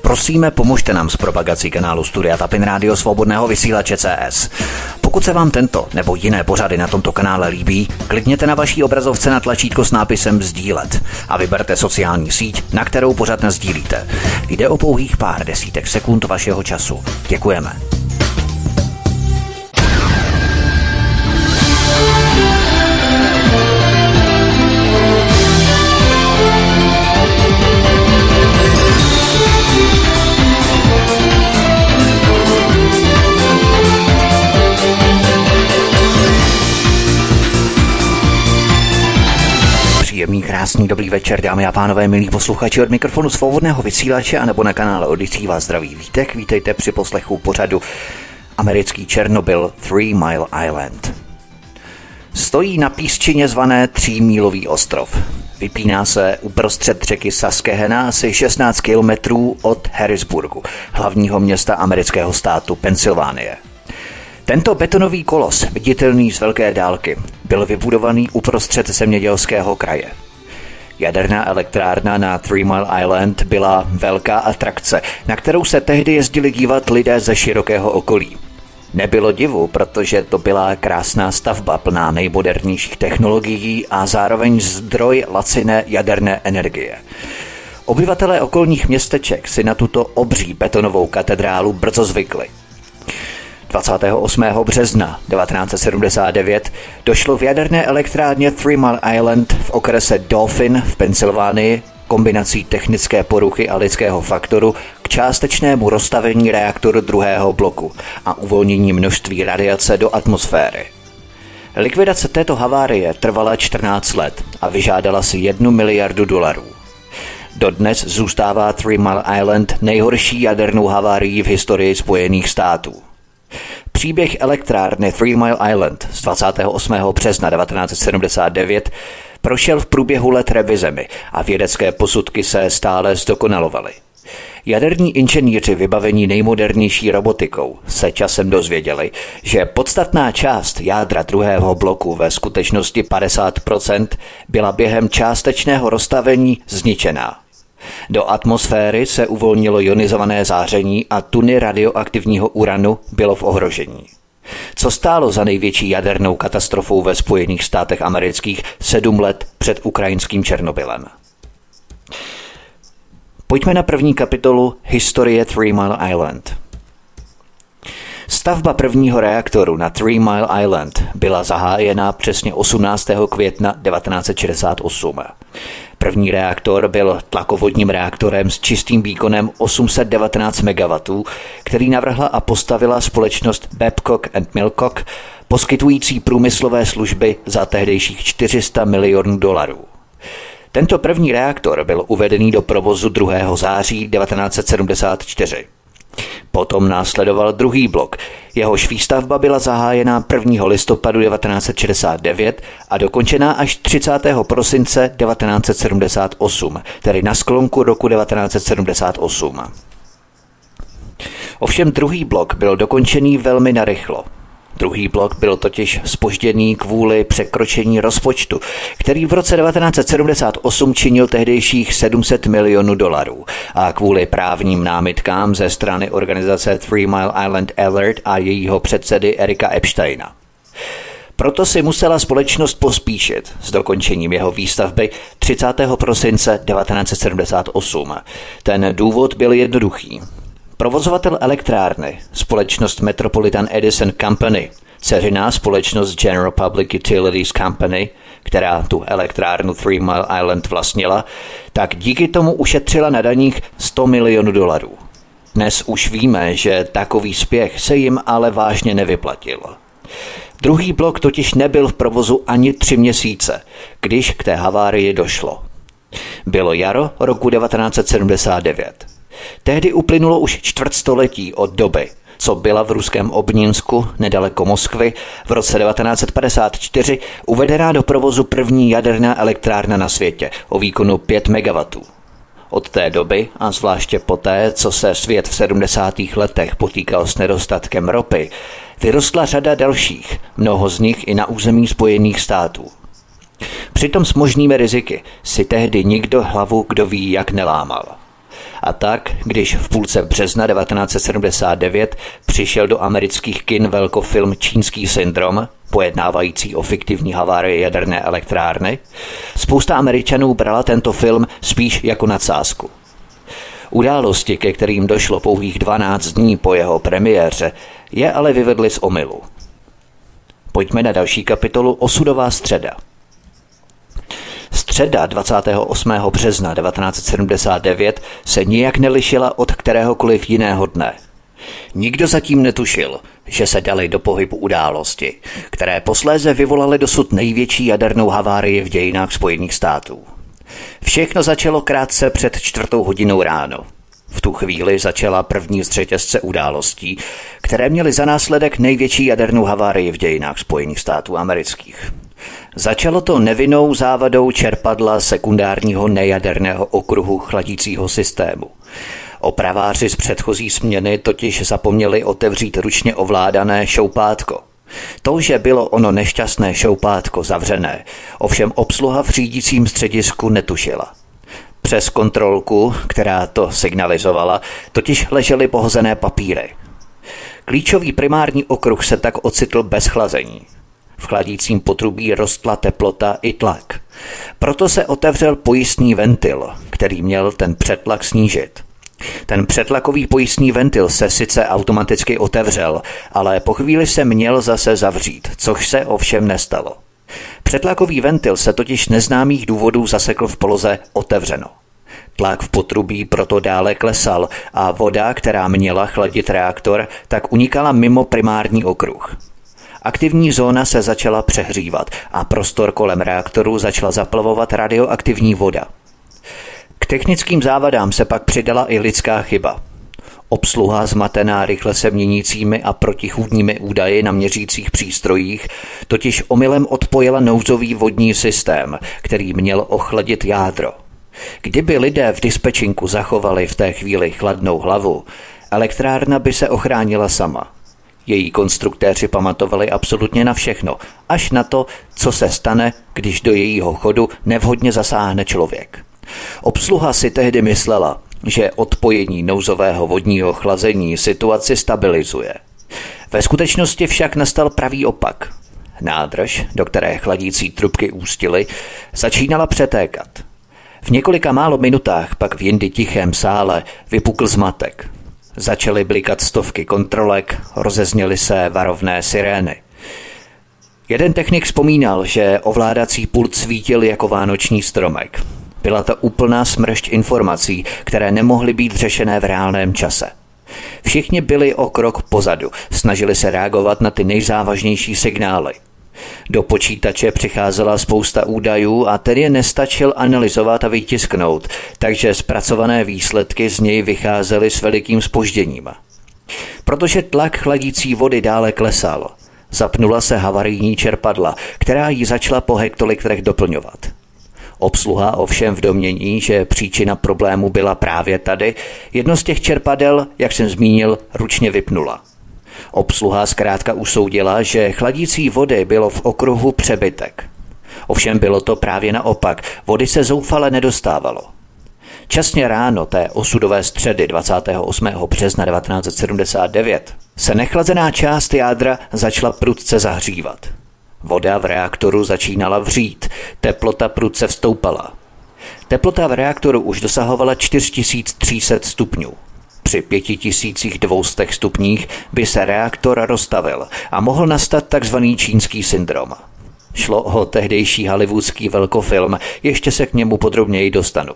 Prosíme, pomožte nám s propagací kanálu Studia Tapin Rádio Svobodného vysílače CS. Pokud se vám tento nebo jiné pořady na tomto kanále líbí, klikněte na vaší obrazovce na tlačítko s nápisem sdílet a vyberte sociální síť, na kterou pořad nasdílíte. Jde o pouhých pár desítek sekund vašeho času. Děkujeme. Příjemný, krásný, dobrý večer, dámy a pánové, milí posluchači, od mikrofonu Svobodného vysílače a nebo na kanále Odyssey vás zdraví Vítek. Vítejte při poslechu pořadu Americký Černobyl 3 Mile Island. Stojí na písčině zvané 3mílový ostrov. Vypíná se uprostřed řeky Susquehanna asi 16 kilometrů od Harrisburgu, hlavního města amerického státu Pensylvánie. Tento betonový kolos, viditelný z velké dálky, byl vybudovaný uprostřed zemědělského kraje. Jaderná elektrárna na 3 Mile Island byla velká atrakce, na kterou se tehdy jezdili dívat lidé ze širokého okolí. Nebylo divu, protože to byla krásná stavba plná nejmodernějších technologií a zároveň zdroj laciné jaderné energie. Obyvatelé okolních městeček si na tuto obří betonovou katedrálu brzo zvykli. 28. března 1979 došlo v jaderné elektrárně 3 Mile Island v okrese Dauphin v Pensylvánii kombinací technické poruchy a lidského faktoru k částečnému rozstavení reaktoru druhého bloku a uvolnění množství radiace do atmosféry. Likvidace této havárie trvala 14 let a vyžádala si $1 miliardu. Dodnes zůstává 3 Mile Island nejhorší jadernou havárií v historii Spojených států. Příběh elektrárny 3 Mile Island z 28. března 1979 prošel v průběhu let revizemi a vědecké posudky se stále zdokonalovaly. Jaderní inženýři vybavení nejmodernější robotikou se časem dozvěděli, že podstatná část jádra druhého bloku, ve skutečnosti 50%, byla během částečného rozstavení zničená. Do atmosféry se uvolnilo ionizované záření a tuny radioaktivního uranu bylo v ohrožení. Co stálo za největší jadernou katastrofou ve Spojených státech amerických 7 let před ukrajinským Černobylem? Pojďme na první kapitolu Historie 3 Mile Island. Stavba prvního reaktoru na 3 Mile Island byla zahájena přesně 18. května 1968. První reaktor byl tlakovodním reaktorem s čistým výkonem 819 MW, který navrhla a postavila společnost Babcock & Wilcox, poskytující průmyslové služby za tehdejších $400 milionů. Tento první reaktor byl uvedený do provozu 2. září 1974. Potom následoval druhý blok. Jehož výstavba byla zahájena 1. listopadu 1969 a dokončená až 30. prosince 1978, tedy na sklonku roku 1978. Ovšem druhý blok byl dokončený velmi narychlo. Druhý blok byl totiž zpožděný kvůli překročení rozpočtu, který v roce 1978 činil tehdejších $700 milionů a kvůli právním námitkám ze strany organizace 3 Mile Island Alert a jejího předsedy Erika Epsteina. Proto si musela společnost pospíšit s dokončením jeho výstavby 30. prosince 1978. Ten důvod byl jednoduchý. Provozovatel elektrárny, společnost Metropolitan Edison Company, dceřiná společnost General Public Utilities Company, která tu elektrárnu 3 Mile Island vlastnila, tak díky tomu ušetřila na daních $100 milionů. Dnes už víme, že takový spěch se jim ale vážně nevyplatil. Druhý blok totiž nebyl v provozu ani 3 měsíce, když k té havárii došlo. Bylo jaro roku 1979. Tehdy uplynulo už čtvrtstoletí od doby, co byla v ruském Obnínsku, nedaleko Moskvy, v roce 1954 uvedená do provozu první jaderná elektrárna na světě o výkonu 5 MW. Od té doby, a zvláště poté, co se svět v 70. letech potýkal s nedostatkem ropy, vyrostla řada dalších, mnoho z nich i na území Spojených států. Přitom s možnými riziky si tehdy nikdo hlavu kdo ví jak nelámal. A tak, když v půlce března 1979 přišel do amerických kin velkofilm Čínský syndrom, pojednávající o fiktivní havárii jaderné elektrárny, spousta Američanů brala tento film spíš jako nadsázku. Události, ke kterým došlo pouhých 12 dní po jeho premiéře, je ale vyvedly z omylu. Pojďme na další kapitolu Osudová středa. Středa 28. března 1979 se nijak nelišila od kteréhokoliv jiného dne. Nikdo zatím netušil, že se daly do pohybu události, které posléze vyvolaly dosud největší jadernou havárii v dějinách Spojených států. Všechno začalo krátce před 4:00 ráno. V tu chvíli začala první z řetězce událostí, které měly za následek největší jadernou havárii v dějinách Spojených států amerických. Začalo to nevinnou závadou čerpadla sekundárního nejaderného okruhu chladícího systému. Opraváři z předchozí směny totiž zapomněli otevřít ručně ovládané šoupátko. To, že bylo ono nešťastné šoupátko zavřené, ovšem obsluha v řídícím středisku netušila. Přes kontrolku, která to signalizovala, totiž ležely pohozené papíry. Klíčový primární okruh se tak ocitl bez chlazení. V chladícím potrubí rostla teplota i tlak. Proto se otevřel pojistný ventil, který měl ten přetlak snížit. Ten přetlakový pojistný ventil se sice automaticky otevřel, ale po chvíli se měl zase zavřít, což se ovšem nestalo. Přetlakový ventil se totiž neznámých důvodů zasekl v poloze otevřeno. Tlak v potrubí proto dále klesal a voda, která měla chladit reaktor, tak unikala mimo primární okruh. Aktivní zóna se začala přehřívat a prostor kolem reaktoru začala zaplavovat radioaktivní voda. K technickým závadám se pak přidala i lidská chyba. Obsluha zmatená rychle se měnícími a protichůdnými údaji na měřících přístrojích totiž omylem odpojila nouzový vodní systém, který měl ochladit jádro. Kdyby lidé v dispečinku zachovali v té chvíli chladnou hlavu, elektrárna by se ochránila sama. Její konstruktéři pamatovali absolutně na všechno, až na to, co se stane, když do jejího chodu nevhodně zasáhne člověk. Obsluha si tehdy myslela, že odpojení nouzového vodního chlazení situaci stabilizuje. Ve skutečnosti však nastal pravý opak. Nádrž, do které chladící trubky ústily, začínala přetékat. V několika málo minutách pak v jindy tichém sále vypukl zmatek. Začaly blikat stovky kontrolek, rozezněly se varovné sirény. Jeden technik vzpomínal, že ovládací pult svítil jako vánoční stromek. Byla to úplná smršť informací, které nemohly být řešené v reálném čase. Všichni byli o krok pozadu, snažili se reagovat na ty nejzávažnější signály. Do počítače přicházela spousta údajů a ten je nestačil analyzovat a vytisknout, takže zpracované výsledky z něj vycházely s velikým zpožděním. Protože tlak chladící vody dále klesal, zapnula se havarijní čerpadla, která ji začala po hektolitrech doplňovat. Obsluha ovšem v domnění, že příčina problému byla právě tady, jedno z těch čerpadel, jak jsem zmínil, ručně vypnula. Obsluha zkrátka usoudila, že chladící vody bylo v okruhu přebytek. Ovšem bylo to právě naopak, vody se zoufale nedostávalo. Časně ráno té osudové středy 28. března 1979 se nechlazená část jádra začala prudce zahřívat. Voda v reaktoru začínala vřít, teplota prudce vstoupala. Teplota v reaktoru už dosahovala 4300 stupňů. Při 5200 stupních by se reaktor roztavil a mohl nastat tzv. Čínský syndrom. Šlo o tehdejší hollywoodský velkofilm, ještě se k němu podrobněji dostanu.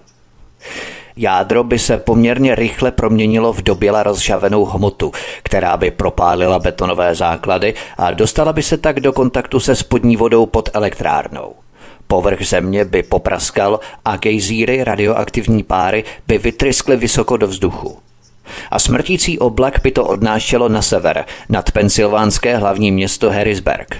Jádro by se poměrně rychle proměnilo v doběla rozžavenou hmotu, která by propálila betonové základy a dostala by se tak do kontaktu se spodní vodou pod elektrárnou. Povrch země by popraskal a gejzíry, radioaktivní páry by vytryskly vysoko do vzduchu. A smrtící oblak by to odnášelo na sever, nad pensylvánské hlavní město Harrisburg.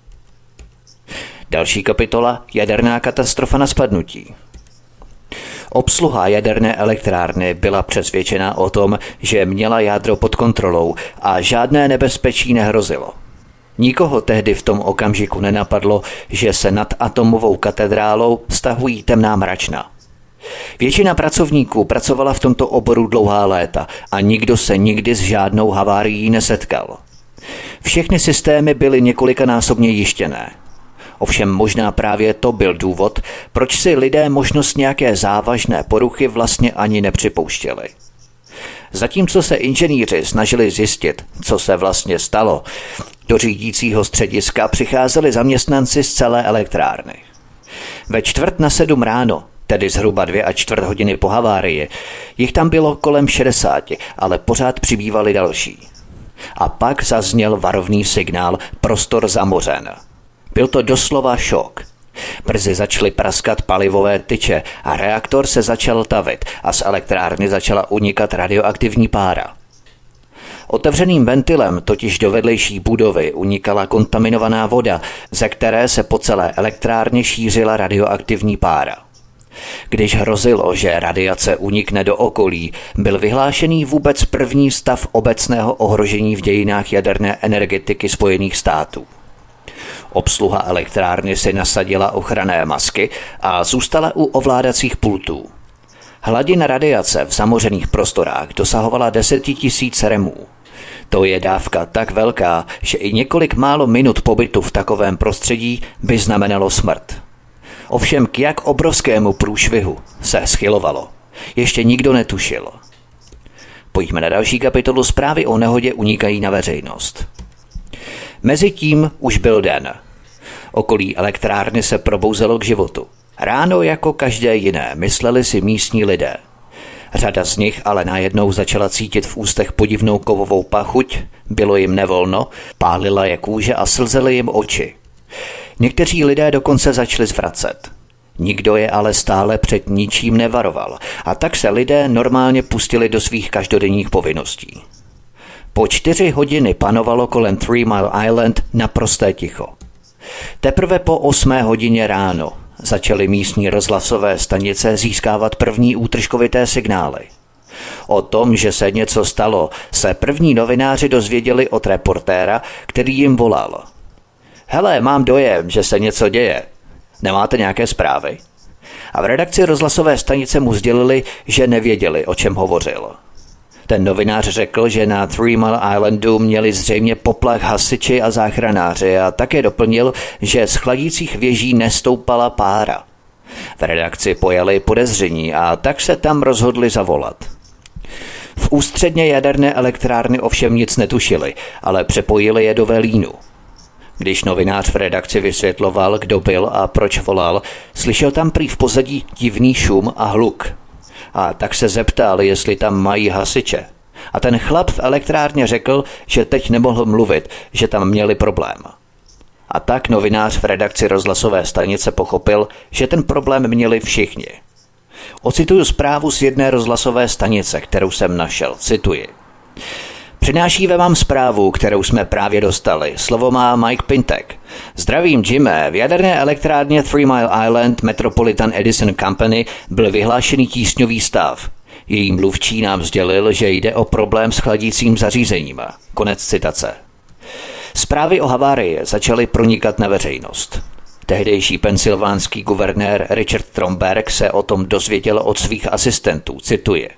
Další kapitola: jaderná katastrofa na spadnutí. Obsluha jaderné elektrárny byla přesvědčena o tom, že měla jádro pod kontrolou a žádné nebezpečí nehrozilo. Nikoho tehdy v tom okamžiku nenapadlo, že se nad atomovou katedrálou stahují temná mračna. Většina pracovníků pracovala v tomto oboru dlouhá léta a nikdo se nikdy s žádnou havárií nesetkal. Všechny systémy byly několikanásobně jištěné. Ovšem možná právě to byl důvod, proč si lidé možnost nějaké závažné poruchy vlastně ani nepřipouštěli. Zatímco se inženýři snažili zjistit, co se vlastně stalo, do řídícího střediska přicházeli zaměstnanci z celé elektrárny. Ve 6:45 ráno, tedy zhruba 2,25 hodiny po havárii, jich tam bylo kolem 60, ale pořád přibývali další. A pak zazněl varovný signál: prostor zamořen. Byl to doslova šok. Brzy začaly praskat palivové tyče a reaktor se začal tavit a z elektrárny začala unikat radioaktivní pára. Otevřeným ventilem totiž do vedlejší budovy unikala kontaminovaná voda, ze které se po celé elektrárně šířila radioaktivní pára. Když hrozilo, že radiace unikne do okolí, byl vyhlášený vůbec první stav obecného ohrožení v dějinách jaderné energetiky Spojených států. Obsluha elektrárny si nasadila ochranné masky a zůstala u ovládacích pultů. Hladina radiace v zamořených prostorách dosahovala 10 000 remů. To je dávka tak velká, že i několik málo minut pobytu v takovém prostředí by znamenalo smrt. Ovšem k jak obrovskému průšvihu se schylovalo, ještě nikdo netušil. Pojďme na další kapitolu. Zprávy o nehodě unikají na veřejnost. Mezitím už byl den. Okolí elektrárny se probouzelo k životu. Ráno jako každé jiné, mysleli si místní lidé. Řada z nich ale najednou začala cítit v ústech podivnou kovovou pachuť, bylo jim nevolno, pálila je kůže a slzely jim oči. Někteří lidé dokonce začali zvracet. Nikdo je ale stále před ničím nevaroval a tak se lidé normálně pustili do svých každodenních povinností. Po 4 hodiny panovalo kolem 3 Mile Island naprosté ticho. Teprve po 8 hodině ráno začaly místní rozhlasové stanice získávat první útržkovité signály. O tom, že se něco stalo, se první novináři dozvěděli od reportéra, který jim volal. Hele, mám dojem, že se něco děje. Nemáte nějaké zprávy? A v redakci rozhlasové stanice mu sdělili, že nevěděli, o čem hovořil. Ten novinář řekl, že na 3 Mile Islandu měli zřejmě poplach hasiči a záchranáři a také doplnil, že z chladících věží nestoupala pára. V redakci pojali podezření a tak se tam rozhodli zavolat. V ústředně jaderné elektrárny ovšem nic netušili, ale přepojili je do Velínu. Když novinář v redakci vysvětloval, kdo byl a proč volal, slyšel tam prý v pozadí divný šum a hluk. A tak se zeptal, jestli tam mají hasiče. A ten chlap v elektrárně řekl, že teď nemohl mluvit, že tam měli problém. A tak novinář v redakci rozhlasové stanice pochopil, že ten problém měli všichni. Ocituju zprávu z jedné rozhlasové stanice, kterou jsem našel. Cituji. Přinášíme vám zprávu, kterou jsme právě dostali. Slovo má Mike Pintek. Zdravím, Jimmy. V jaderné elektrárně 3 Mile Island Metropolitan Edison Company byl vyhlášený tísňový stav. Její mluvčí nám sdělil, že jde o problém s chladícím zařízením. Konec citace. Zprávy o havárii začaly pronikat na veřejnost. Tehdejší pensylvánský guvernér Richard Tromberg se o tom dozvěděl od svých asistentů. Cituji.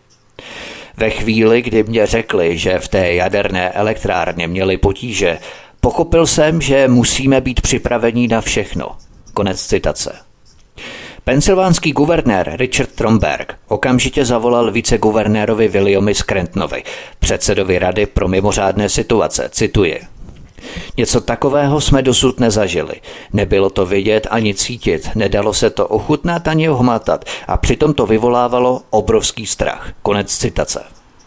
Ve chvíli, kdy mě řekli, že v té jaderné elektrárně měli potíže, pochopil jsem, že musíme být připraveni na všechno. Konec citace. Pensylvánský guvernér Richard Tromberg okamžitě zavolal viceguvernérovi Williamu Scrantonovi, předsedovi Rady pro mimořádné situace. Cituji. Něco takového jsme dosud nezažili. Nebylo to vidět ani cítit, nedalo se to ochutnat ani ohmatat a přitom to vyvolávalo obrovský strach. Konec citace.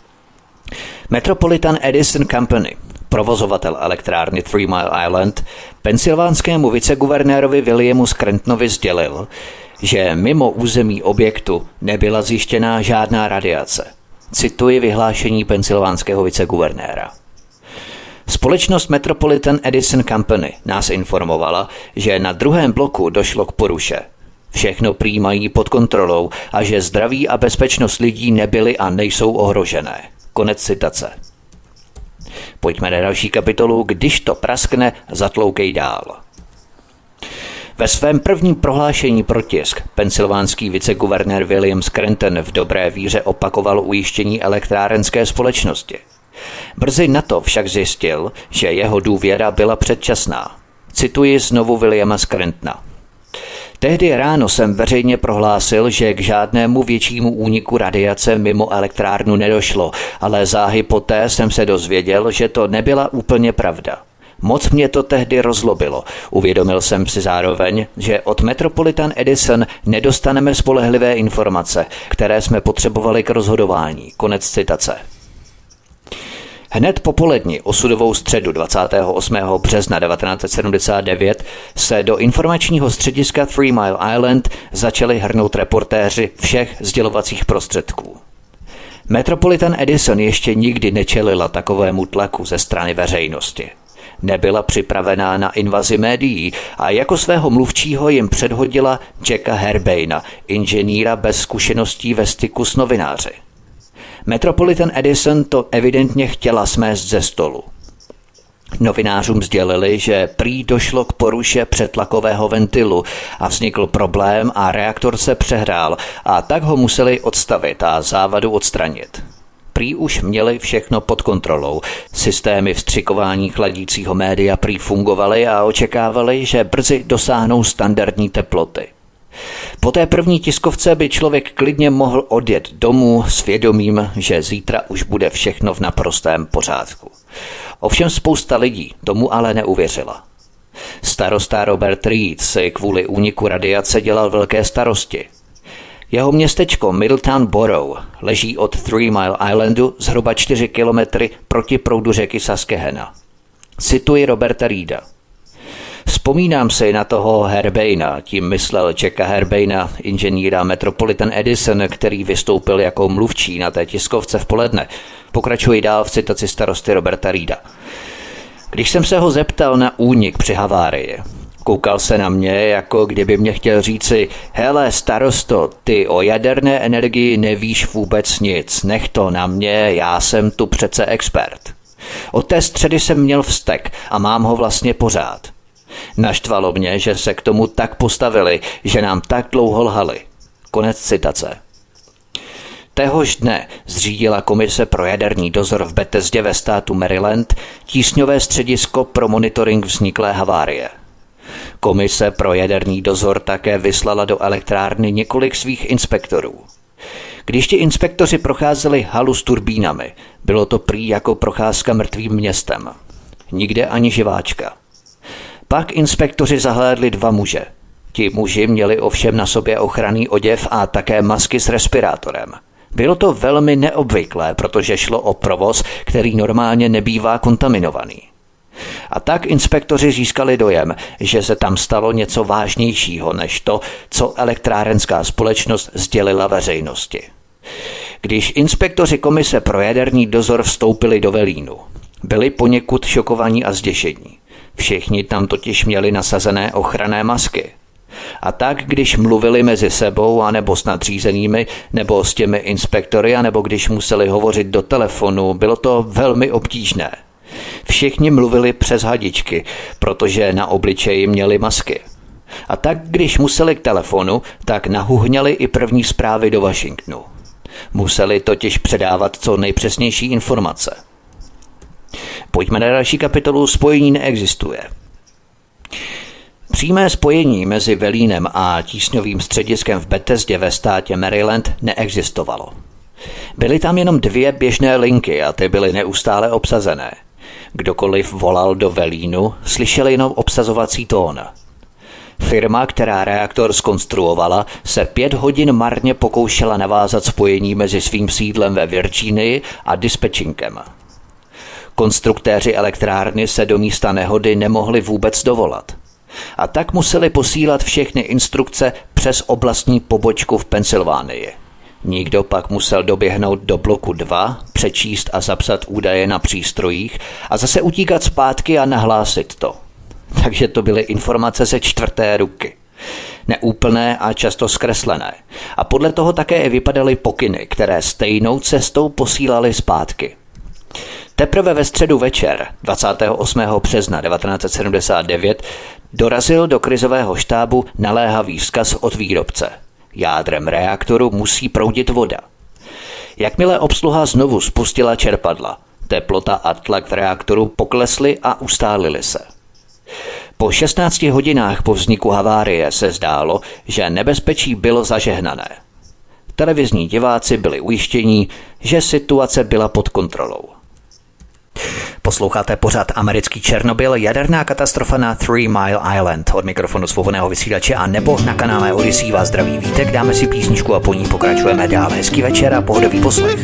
Metropolitan Edison Company, provozovatel elektrárny 3 Mile Island, pensylvánskému viceguvernérovi Williamu Scrantonovi sdělil, že mimo území objektu nebyla zjištěná žádná radiace. Cituji vyhlášení pensylvánského viceguvernéra. Společnost Metropolitan Edison Company nás informovala, že na druhém bloku došlo k poruše. Všechno prý mají pod kontrolou a že zdraví a bezpečnost lidí nebyly a nejsou ohrožené. Konec citace. Pojďme na další kapitolu. Když to praskne, zatloukej dál. Ve svém prvním prohlášení pro tisk pensylvánský viceguvernér William Scranton v dobré víře opakoval ujištění elektrárenské společnosti. Brzy na to však zjistil, že jeho důvěra byla předčasná. Cituji znovu Williama Scrantona. Tehdy ráno jsem veřejně prohlásil, že k žádnému většímu úniku radiace mimo elektrárnu nedošlo, ale záhy poté jsem se dozvěděl, že to nebyla úplně pravda. Moc mě to tehdy rozlobilo. Uvědomil jsem si zároveň, že od Metropolitan Edison nedostaneme spolehlivé informace, které jsme potřebovali k rozhodování. Konec citace. Hned po poledni osudovou středu 28. března 1979 se do informačního střediska 3 Mile Island začali hrnout reportéři všech sdělovacích prostředků. Metropolitan Edison ještě nikdy nečelila takovému tlaku ze strany veřejnosti. Nebyla připravená na invazi médií a jako svého mluvčího jim předhodila Jacka Herbaina, inženýra bez zkušeností ve styku s novináři. Metropolitan Edison to evidentně chtěla smést ze stolu. Novinářům sdělili, že prý došlo k poruše přetlakového ventilu a vznikl problém a reaktor se přehrál a tak ho museli odstavit a závadu odstranit. Prý už měli všechno pod kontrolou. Systémy vstřikování chladícího média prý fungovaly a očekávali, že brzy dosáhnou standardní teploty. Po té první tiskovce by člověk klidně mohl odjet domů s vědomím, že zítra už bude všechno v naprostém pořádku. Ovšem spousta lidí tomu ale neuvěřila. Starosta Robert Reed si kvůli úniku radiace dělal velké starosti. Jeho městečko Middletown Borough leží od 3 Mile Islandu zhruba 4 kilometry proti proudu řeky Susquehanna. Cituji Roberta Reeda. Vzpomínám si na toho Herbaina, tím myslel Jacka Herbaina, inženýra Metropolitan Edison, který vystoupil jako mluvčí na té tiskovce v poledne. Pokračuji dál v citaci starosty Roberta Reeda. Když jsem se ho zeptal na únik při havárii, koukal se na mě, jako kdyby mě chtěl říci, hele starosto, ty o jaderné energii nevíš vůbec nic, nech to na mě, já jsem tu přece expert. Od té středy jsem měl vztek a mám ho vlastně pořád. Naštvalo mě, že se k tomu tak postavili, že nám tak dlouho lhali. Konec citace. Téhož dne zřídila Komise pro jaderný dozor v Bethesdě ve státu Maryland tísňové středisko pro monitoring vzniklé havárie. Komise pro jaderný dozor také vyslala do elektrárny několik svých inspektorů. Když ti inspektoři procházeli halu s turbínami, bylo to prý jako procházka mrtvým městem. Nikde ani živáčka. Pak inspektoři zahlédli 2 muže. Ti muži měli ovšem na sobě ochranný oděv a také masky s respirátorem. Bylo to velmi neobvyklé, protože šlo o provoz, který normálně nebývá kontaminovaný. A tak inspektoři získali dojem, že se tam stalo něco vážnějšího než to, co elektrárenská společnost sdělila veřejnosti. Když inspektoři Komise pro jaderný dozor vstoupili do Velínu, byli poněkud šokovaní a zděšení. Všichni tam totiž měli nasazené ochranné masky. A tak, když mluvili mezi sebou, anebo s nadřízenými, nebo s těmi inspektory, anebo když museli hovořit do telefonu, bylo to velmi obtížné. Všichni mluvili přes hadičky, protože na obličeji měli masky. A tak, když museli k telefonu, tak nahuhňali i první zprávy do Washingtonu. Museli totiž předávat co nejpřesnější informace. Pojďme na další kapitolu. Spojení neexistuje. Přímé spojení mezi Velínem a tísňovým střediskem v Bethesdě ve státě Maryland neexistovalo. Byly tam jenom 2 běžné linky a ty byly neustále obsazené. Kdokoliv volal do Velínu, slyšel jenom obsazovací tón. Firma, která reaktor zkonstruovala, se 5 hodin marně pokoušela navázat spojení mezi svým sídlem ve Virginii a dispečinkem. Konstruktéři elektrárny se do místa nehody nemohli vůbec dovolat. A tak museli posílat všechny instrukce přes oblastní pobočku v Pensylvánii. Nikdo pak musel doběhnout do bloku 2, přečíst a zapsat údaje na přístrojích a zase utíkat zpátky a nahlásit to. Takže to byly informace ze 4. ruky. Neúplné a často zkreslené. A podle toho také vypadaly pokyny, které stejnou cestou posílali zpátky. Teprve ve středu večer 28. března 1979 dorazil do krizového štábu naléhavý vzkaz od výrobce. Jádrem reaktoru musí proudit voda. Jakmile obsluha znovu spustila čerpadla, teplota a tlak v reaktoru poklesly a ustálily se. Po 16 hodinách po vzniku havárie se zdálo, že nebezpečí bylo zažehnané. Televizní diváci byli ujištění, že situace byla pod kontrolou. Posloucháte pořad Americký Černobyl, jaderná katastrofa na 3 Mile Island. Od mikrofonu Svobodného vysílače a nebo na kanále Odyssey vás zdraví Vítek. Dáme si písničku a po ní pokračujeme dál. Hezký večer a pohodový poslech.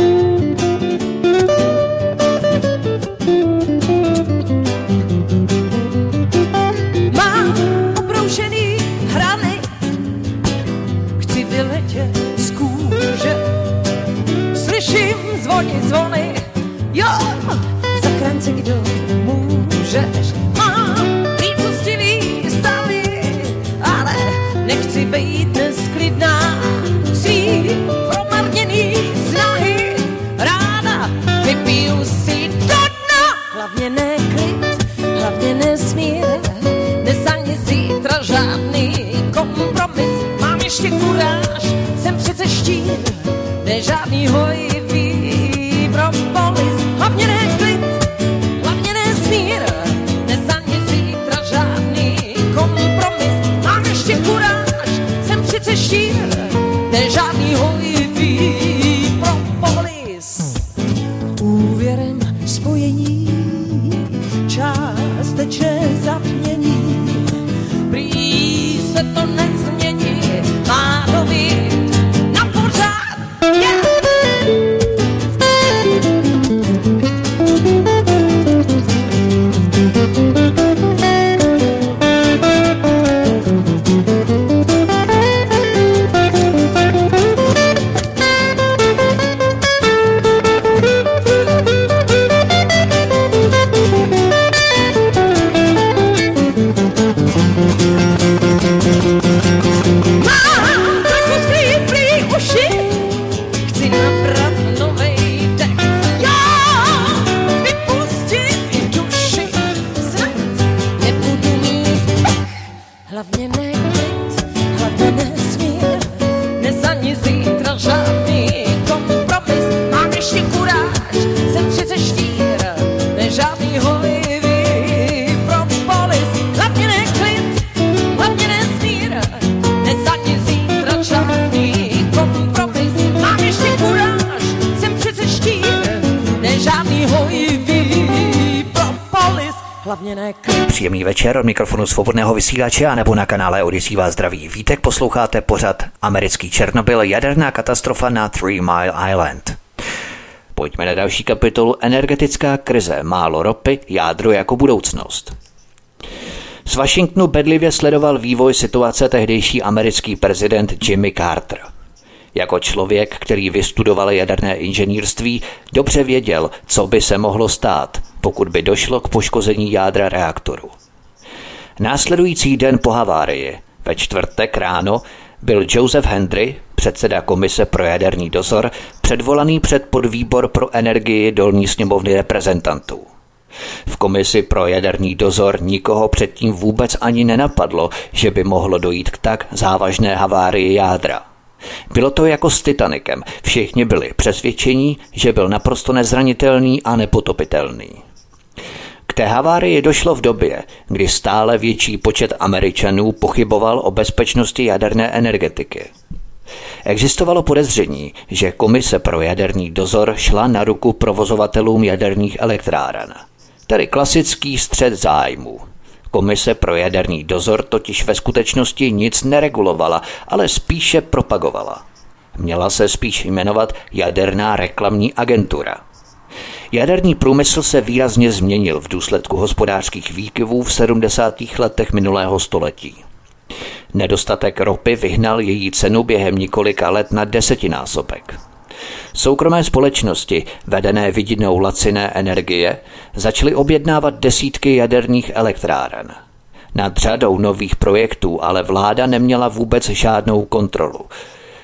Mám obroušený hrany, chci vyletět z kůže. Slyším zvony, jo, zachránce, kdo můžeš. Mám lícostivý stavy, ale nechci být nesklidná. Svý promarněný snahy ráda vypiju si do dna. Hlavně ne klid, hlavně nesmír, dnes ani zítra žádný kompromis. Mám ještě kuráž, jsem přece štír, ne žádný hojivý propolis. Hlavně ne klid, hlavně nesmír, dnes ani zítra žádný kompromis. Mám ještě kuráž, jsem přece štír, ne žádný hojivý propolis. Úvěrem spojení, částečné zapnění, prý se to nezmění, má to být na pořád, yeah! Příjemný večer, od mikrofonu Svobodného vysílače a nebo na kanále Odyssey vás zdraví Vítek. Posloucháte pořad Americký Černobyl, jaderná katastrofa na 3 Mile Island. Pojďme na další kapitolu. Energetická krize, málo ropy, jádro jako budoucnost. Z Washingtonu bedlivě sledoval vývoj situace tehdejší americký prezident Jimmy Carter. Jako člověk, který vystudoval jaderné inženýrství, dobře věděl, co by se mohlo stát, pokud by došlo k poškození jádra reaktoru. Následující den po havárii, ve čtvrtek ráno, byl Joseph Henry, předseda komise pro jaderný dozor, předvolaný před podvýbor pro energii dolní sněmovny reprezentantů. V komisi pro jaderný dozor nikoho předtím vůbec ani nenapadlo, že by mohlo dojít k tak závažné havárii jádra. Bylo to jako s Titanicem, všichni byli přesvědčení, že byl naprosto nezranitelný a nepotopitelný. K té havárii došlo v době, kdy stále větší počet Američanů pochyboval o bezpečnosti jaderné energetiky. Existovalo podezření, že komise pro jaderný dozor šla na ruku provozovatelům jaderných elektráren, tedy klasický střet zájmů. Komise pro jaderný dozor totiž ve skutečnosti nic neregulovala, ale spíše propagovala. Měla se spíš jmenovat Jaderná reklamní agentura. Jaderný průmysl se výrazně změnil v důsledku hospodářských výkyvů v 70. letech minulého století. Nedostatek ropy vyhnal její cenu během několika let na 10násobek. Soukromé společnosti, vedené vidinou laciné energie, začaly objednávat desítky jaderných elektráren. Nad řadou nových projektů ale vláda neměla vůbec žádnou kontrolu.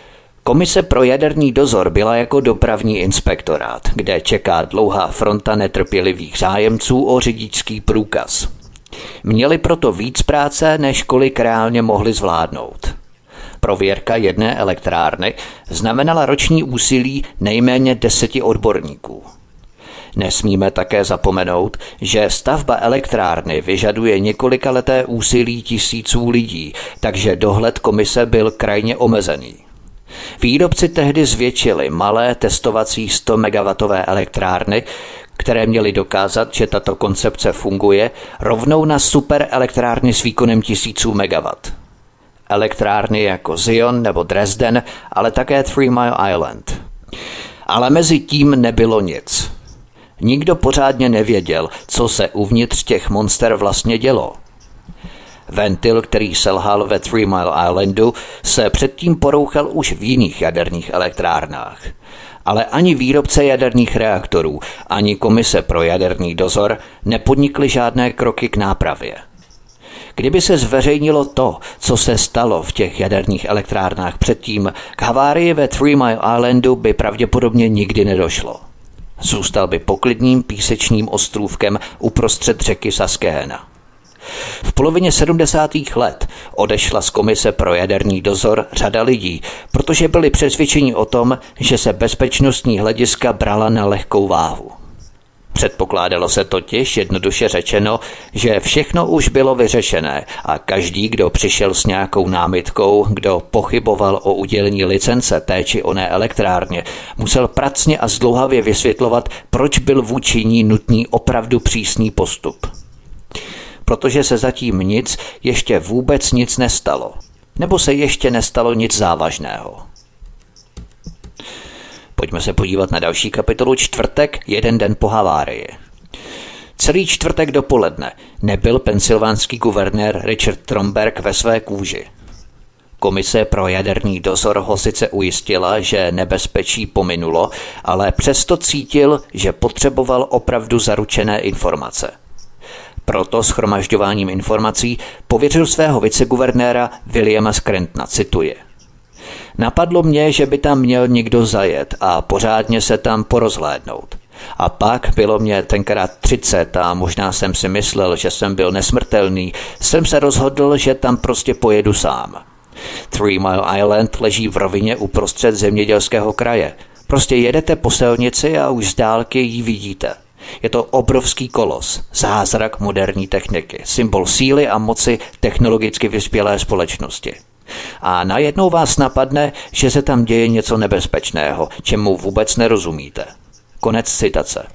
Komise pro jaderný dozor byla jako dopravní inspektorát, kde čeká dlouhá fronta netrpělivých zájemců o řidičský průkaz. Měli proto víc práce, než kolik reálně mohli zvládnout. Prověrka jedné elektrárny znamenala roční úsilí nejméně 10 odborníků. Nesmíme také zapomenout, že stavba elektrárny vyžaduje několikaleté úsilí tisíců lidí, takže dohled komise byl krajně omezený. Výrobci tehdy zvětšili malé testovací 100 MW elektrárny, které měly dokázat, že tato koncepce funguje, rovnou na superelektrárny s výkonem tisíců megawatt. Elektrárny jako Zion nebo Dresden, ale také 3 Mile Island. Ale mezi tím nebylo nic. Nikdo pořádně nevěděl, co se uvnitř těch monster vlastně dělo. Ventil, který selhal ve 3 Mile Islandu, se předtím porouchal už v jiných jaderných elektrárnách. Ale ani výrobce jaderných reaktorů, ani komise pro jaderný dozor nepodnikly žádné kroky k nápravě. Kdyby se zveřejnilo to, co se stalo v těch jaderných elektrárnách předtím, k havárii ve 3 Mile Islandu by pravděpodobně nikdy nedošlo. Zůstal by poklidným písečným ostrůvkem uprostřed řeky Susquehanna. V polovině 70. let odešla z komise pro jaderný dozor řada lidí, protože byli přesvědčeni o tom, že se bezpečnostní hlediska brala na lehkou váhu. Předpokládalo se totiž, jednoduše řečeno, že všechno už bylo vyřešené a každý, kdo přišel s nějakou námitkou, kdo pochyboval o udělení licence té či oné elektrárně, musel pracně a zdlouhavě vysvětlovat, proč byl vůči ní nutný opravdu přísný postup. Protože se zatím ještě vůbec nic nestalo. Nebo se ještě nestalo nic závažného. Pojďme se podívat na další kapitolu. Čtvrtek, jeden den po havárii. Celý čtvrtek dopoledne nebyl pensylvánský guvernér Richard Tromberg ve své kůži. Komise pro jaderný dozor ho sice ujistila, že nebezpečí pominulo, ale přesto cítil, že potřeboval opravdu zaručené informace. Proto shromažďováním informací pověřil svého viceguvernéra Williama Scrantona, cituji. Napadlo mě, že by tam měl někdo zajet a pořádně se tam porozhlédnout. A pak bylo mě tenkrát 30 a možná jsem si myslel, že jsem byl nesmrtelný, jsem se rozhodl, že tam prostě pojedu sám. 3 Mile Island leží v rovině uprostřed zemědělského kraje. Prostě jedete po silnici a už z dálky ji vidíte. Je to obrovský kolos, zázrak moderní techniky, symbol síly a moci technologicky vyspělé společnosti. A najednou vás napadne, že se tam děje něco nebezpečného, čemu vůbec nerozumíte. Konec citace.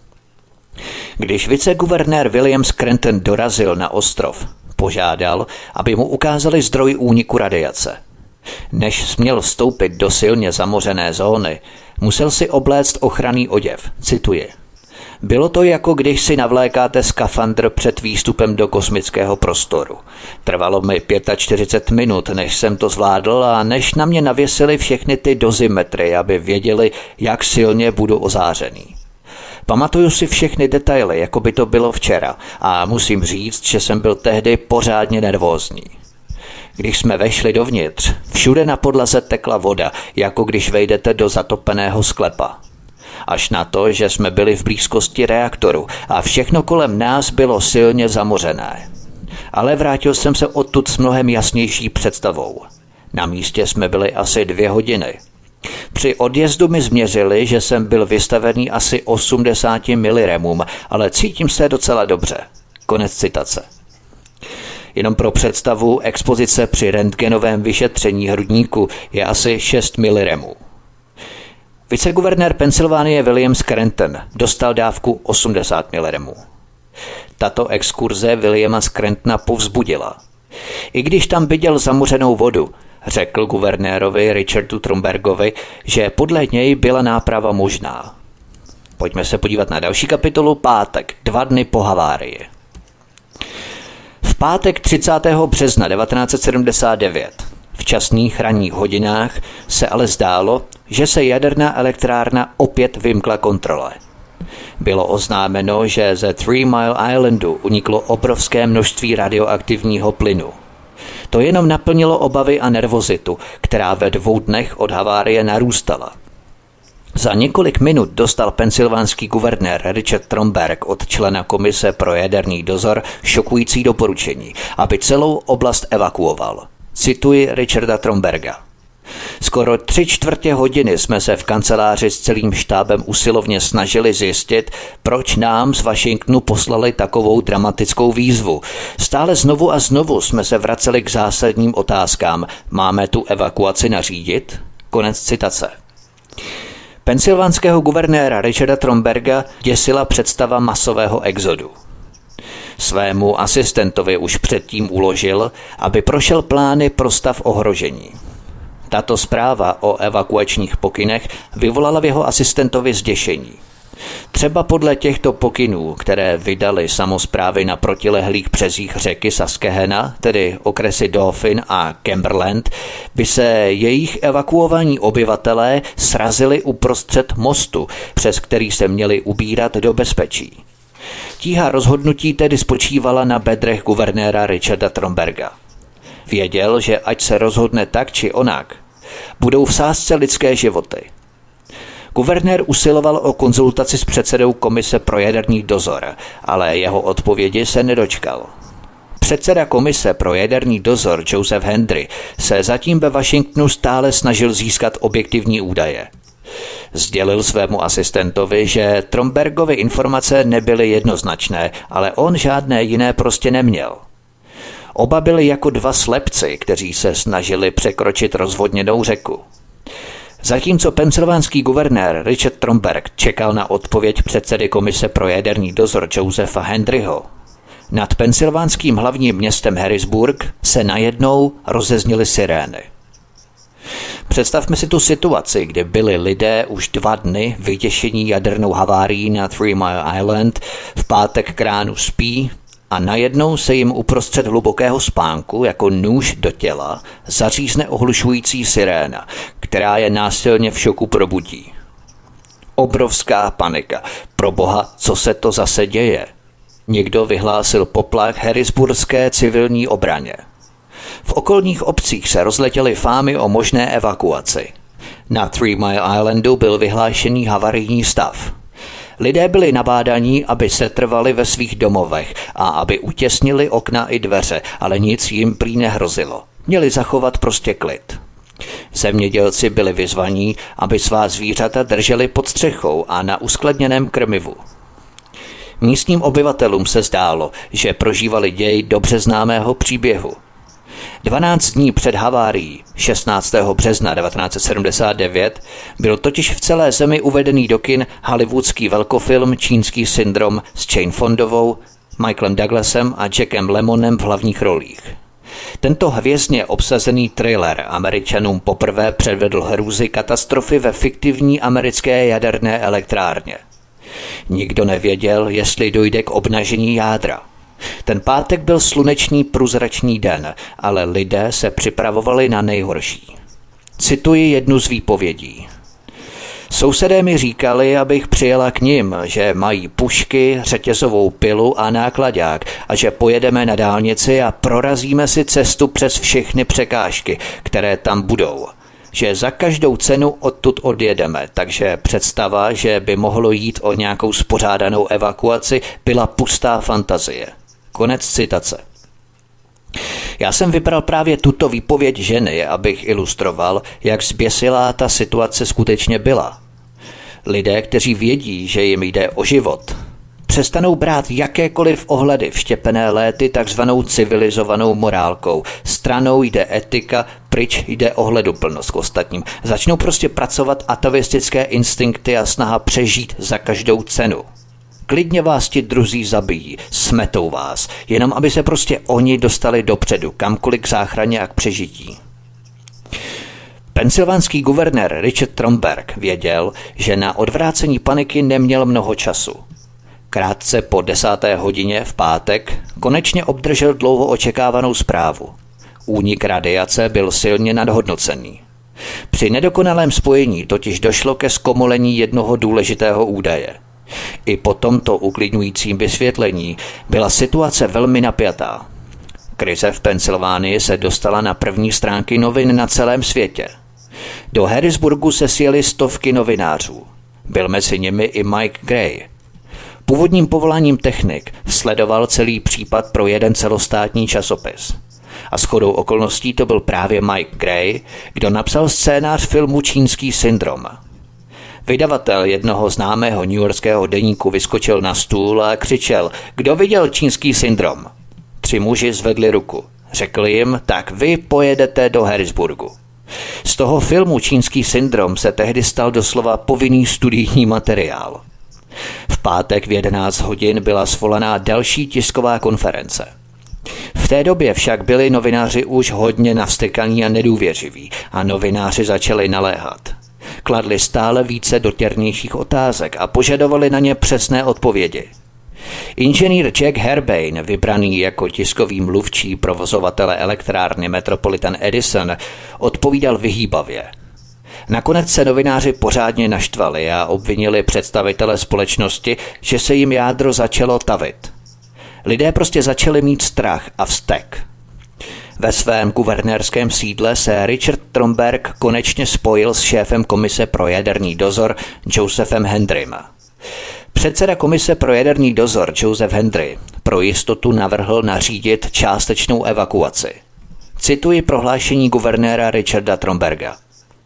Když viceguvernér William Scranton dorazil na ostrov, požádal, aby mu ukázali zdroj úniku radiace. Než směl vstoupit do silně zamořené zóny, musel si obléct ochranný oděv, cituji. Bylo to jako když si navlékáte skafandr před výstupem do kosmického prostoru. Trvalo mi 45 minut, než jsem to zvládl a než na mě navěsili všechny ty dozimetry, aby věděli, jak silně budu ozářený. Pamatuju si všechny detaily, jako by to bylo včera a musím říct, že jsem byl tehdy pořádně nervózní. Když jsme vešli dovnitř, všude na podlaze tekla voda, jako když vejdete do zatopeného sklepa. Až na to, že jsme byli v blízkosti reaktoru a všechno kolem nás bylo silně zamořené. Ale vrátil jsem se odtud s mnohem jasnější představou. Na místě jsme byli asi 2 hodiny. Při odjezdu mi změřili, že jsem byl vystavený asi 80 miliremům, ale cítím se docela dobře. Konec citace. Jenom pro představu, expozice při rentgenovém vyšetření hrudníku je asi 6 miliremů. Viceguvernér Pensylvánie William Scranton dostal dávku 80 miliremů. Tato exkurze Williama Scrantona povzbudila. I když tam viděl zamořenou vodu, řekl guvernérovi Richardu Trombergovi, že podle něj byla náprava možná. Pojďme se podívat na další kapitolu. Pátek, 2 dny po havárii. V pátek 30. března 1979 v časných ranních hodinách se ale zdálo, že se jaderná elektrárna opět vymkla kontrole. Bylo oznámeno, že ze 3 Mile Islandu uniklo obrovské množství radioaktivního plynu. To jenom naplnilo obavy a nervozitu, která ve 2 dnech od havárie narůstala. Za několik minut dostal pensylvánský guvernér Richard Tromberg od člena komise pro jaderný dozor šokující doporučení, aby celou oblast evakuoval. Cituji Richarda Tromberga. Skoro 3/4 hodiny jsme se v kanceláři s celým štábem usilovně snažili zjistit, proč nám z Washingtonu poslali takovou dramatickou výzvu. Stále znovu a znovu jsme se vraceli k zásadním otázkám. Máme tu evakuaci nařídit? Konec citace. Pensylvánského guvernéra Richarda Tromberga děsila představa masového exodu. Svému asistentovi už předtím uložil, aby prošel plány pro stav ohrožení. Tato zpráva o evakuačních pokynech vyvolala v jeho asistentovi zděšení. Třeba podle těchto pokynů, které vydali samosprávy na protilehlých březích řeky Susquehanna, tedy okresy Dauphin a Cumberland, by se jejich evakuovaní obyvatelé srazili uprostřed mostu, přes který se měli ubírat do bezpečí. Tíha rozhodnutí tedy spočívala na bedrech guvernéra Richarda Tromberga. Věděl, že ať se rozhodne tak či onak, budou v sázce lidské životy. Guvernér usiloval o konzultaci s předsedou komise pro jaderný dozor, ale jeho odpovědi se nedočkal. Předseda komise pro jaderný dozor Joseph Hendry se zatím ve Washingtonu stále snažil získat objektivní údaje. Sdělil svému asistentovi, že Trombergovy informace nebyly jednoznačné, ale on žádné jiné prostě neměl. Oba byli jako 2 slepci, kteří se snažili překročit rozvodněnou řeku. Zatímco pensylvánský guvernér Richard Tromberg čekal na odpověď předsedy komise pro jaderný dozor Josepha Hendryho, nad pensylvánským hlavním městem Harrisburg se najednou rozezněly sirény. Představme si tu situaci, kdy byli lidé už 2 dny vyděšení jadernou havárií na 3 Mile Island, v pátek k ránu spí a najednou se jim uprostřed hlubokého spánku jako nůž do těla zařízne ohlušující siréna, která je násilně v šoku probudí. Obrovská panika. Proboha, co se to zase děje? Někdo vyhlásil poplach harrisburské civilní obraně. V okolních obcích se rozletěly fámy o možné evakuaci. Na 3 Mile Islandu byl vyhlášený havarijní stav. Lidé byli nabádaní, aby se trvali ve svých domovech a aby utěsnili okna i dveře, ale nic jim prý nehrozilo. Měli zachovat prostě klid. Zemědělci byli vyzvaní, aby svá zvířata drželi pod střechou a na uskladněném krmivu. Místním obyvatelům se zdálo, že prožívali děj dobře známého příběhu. 12 dní před havárií, 16. března 1979, byl totiž v celé zemi uvedený do kin hollywoodský velkofilm Čínský syndrom s Jane Fondovou, Michaelem Douglasem a Jackem Lemmonem v hlavních rolích. Tento hvězdně obsazený thriller Američanům poprvé předvedl hrůzy katastrofy ve fiktivní americké jaderné elektrárně. Nikdo nevěděl, jestli dojde k obnažení jádra. Ten pátek byl slunečný průzračný den, ale lidé se připravovali na nejhorší. Cituji jednu z výpovědí. Sousedé mi říkali, abych přijela k nim, že mají pušky, řetězovou pilu a náklaďák a že pojedeme na dálnici a prorazíme si cestu přes všechny překážky, které tam budou. Že za každou cenu odtud odjedeme, takže představa, že by mohlo jít o nějakou spořádanou evakuaci, byla pustá fantazie. Konec citace. Já jsem vybral právě tuto výpověď ženy, abych ilustroval, jak zběsilá ta situace skutečně byla. Lidé, kteří vědí, že jim jde o život, přestanou brát jakékoliv ohledy vštěpené léty takzvanou civilizovanou morálkou. Stranou jde etika, pryč jde ohleduplnost k ostatním. Začnou prostě pracovat atavistické instinkty a snaha přežít za každou cenu. Klidně vás ti druzí zabijí, smetou vás, jenom aby se prostě oni dostali dopředu, kamkoliv k záchraně a k přežití. Pensylvánský guvernér Richard Tromberg věděl, že na odvrácení paniky neměl mnoho času. Krátce po 10. hodině v pátek konečně obdržel dlouho očekávanou zprávu. Únik radiace byl silně nadhodnocený. Při nedokonalém spojení totiž došlo ke zkomolení jednoho důležitého údaje. I po tomto uklidňujícím vysvětlení byla situace velmi napjatá. Krize v Pensylvánii se dostala na první stránky novin na celém světě. Do Harrisburgu se sjeli stovky novinářů. Byl mezi nimi i Mike Gray. Původním povoláním technik sledoval celý případ pro jeden celostátní časopis. A shodou okolností to byl právě Mike Gray, kdo napsal scénář filmu Čínský syndrom. Vydavatel jednoho známého newyorského deníku vyskočil na stůl a křičel: Kdo viděl Čínský syndrom? 3 muži zvedli ruku. Řekl jim: tak vy pojedete do Harrisburgu. Z toho filmu Čínský syndrom se tehdy stal doslova povinný studijní materiál. V pátek v 11 hodin byla svolaná další tisková konference. V té době však byli novináři už hodně navstekaní a nedůvěřiví a novináři začali naléhat. Kladli stále více dotěrnějších otázek a požadovali na ně přesné odpovědi. Inženýr Jack Herbane, vybraný jako tiskový mluvčí provozovatele elektrárny Metropolitan Edison, odpovídal vyhýbavě. Nakonec se novináři pořádně naštvali a obvinili představitele společnosti, že se jim jádro začalo tavit. Lidé prostě začali mít strach a vztek. Ve svém guvernérském sídle se Richard Tromberg konečně spojil s šéfem komise pro jaderný dozor Josephem Hendrym. Předseda komise pro jaderný dozor Joseph Hendry pro jistotu navrhl nařídit částečnou evakuaci. Cituji prohlášení guvernéra Richarda Tromberga.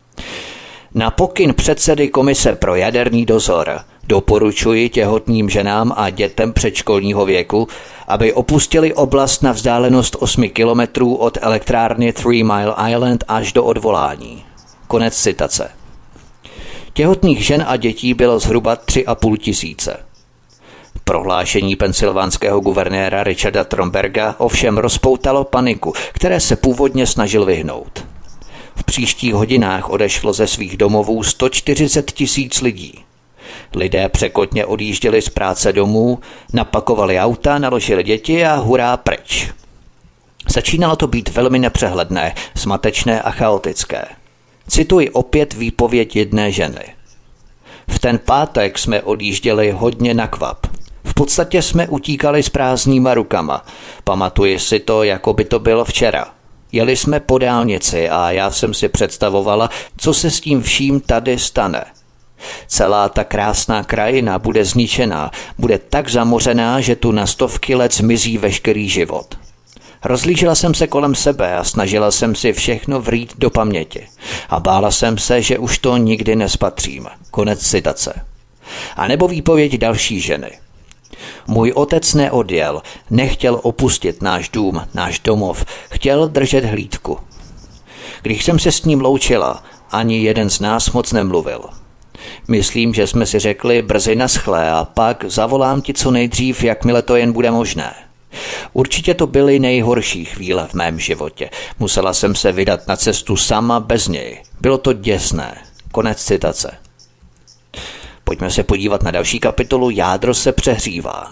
Na pokyn předsedy komise pro jaderný dozor doporučuji těhotným ženám a dětem předškolního věku, aby opustili oblast na vzdálenost 8 kilometrů od elektrárny 3 Mile Island až do odvolání. Konec citace. Těhotných žen a dětí bylo zhruba 3,5 tisíce. Prohlášení pensylvánského guvernéra Richarda Tromberga ovšem rozpoutalo paniku, které se původně snažil vyhnout. V příštích hodinách odešlo ze svých domovů 140 000 lidí. Lidé překotně odjížděli z práce domů, napakovali auta, naložili děti a hurá pryč. Začínalo to být velmi nepřehledné, zmatečné a chaotické. Cituji opět výpověď jedné ženy. V ten pátek jsme odjížděli hodně na kvap. V podstatě jsme utíkali s prázdnýma rukama. Pamatuji si to, jako by to bylo včera. Jeli jsme po dálnici a já jsem si představovala, co se s tím vším tady stane. Celá ta krásná krajina bude zničená, bude tak zamořená, že tu na stovky let zmizí veškerý život. Rozlížela jsem se kolem sebe a snažila jsem si všechno vrít do paměti. A bála jsem se, že už to nikdy nespatřím. Konec citace. A nebo výpověď další ženy. Můj otec neodjel, nechtěl opustit náš dům, náš domov, chtěl držet hlídku. Když jsem se s ním loučila, ani jeden z nás moc nemluvil. Myslím, že jsme si řekli brzy naschle a pak zavolám ti co nejdřív, jakmile to jen bude možné. Určitě to byly nejhorší chvíle v mém životě. Musela jsem se vydat na cestu sama bez něj. Bylo to děsné. Konec citace. Pojďme se podívat na další kapitolu. Jádro se přehřívá.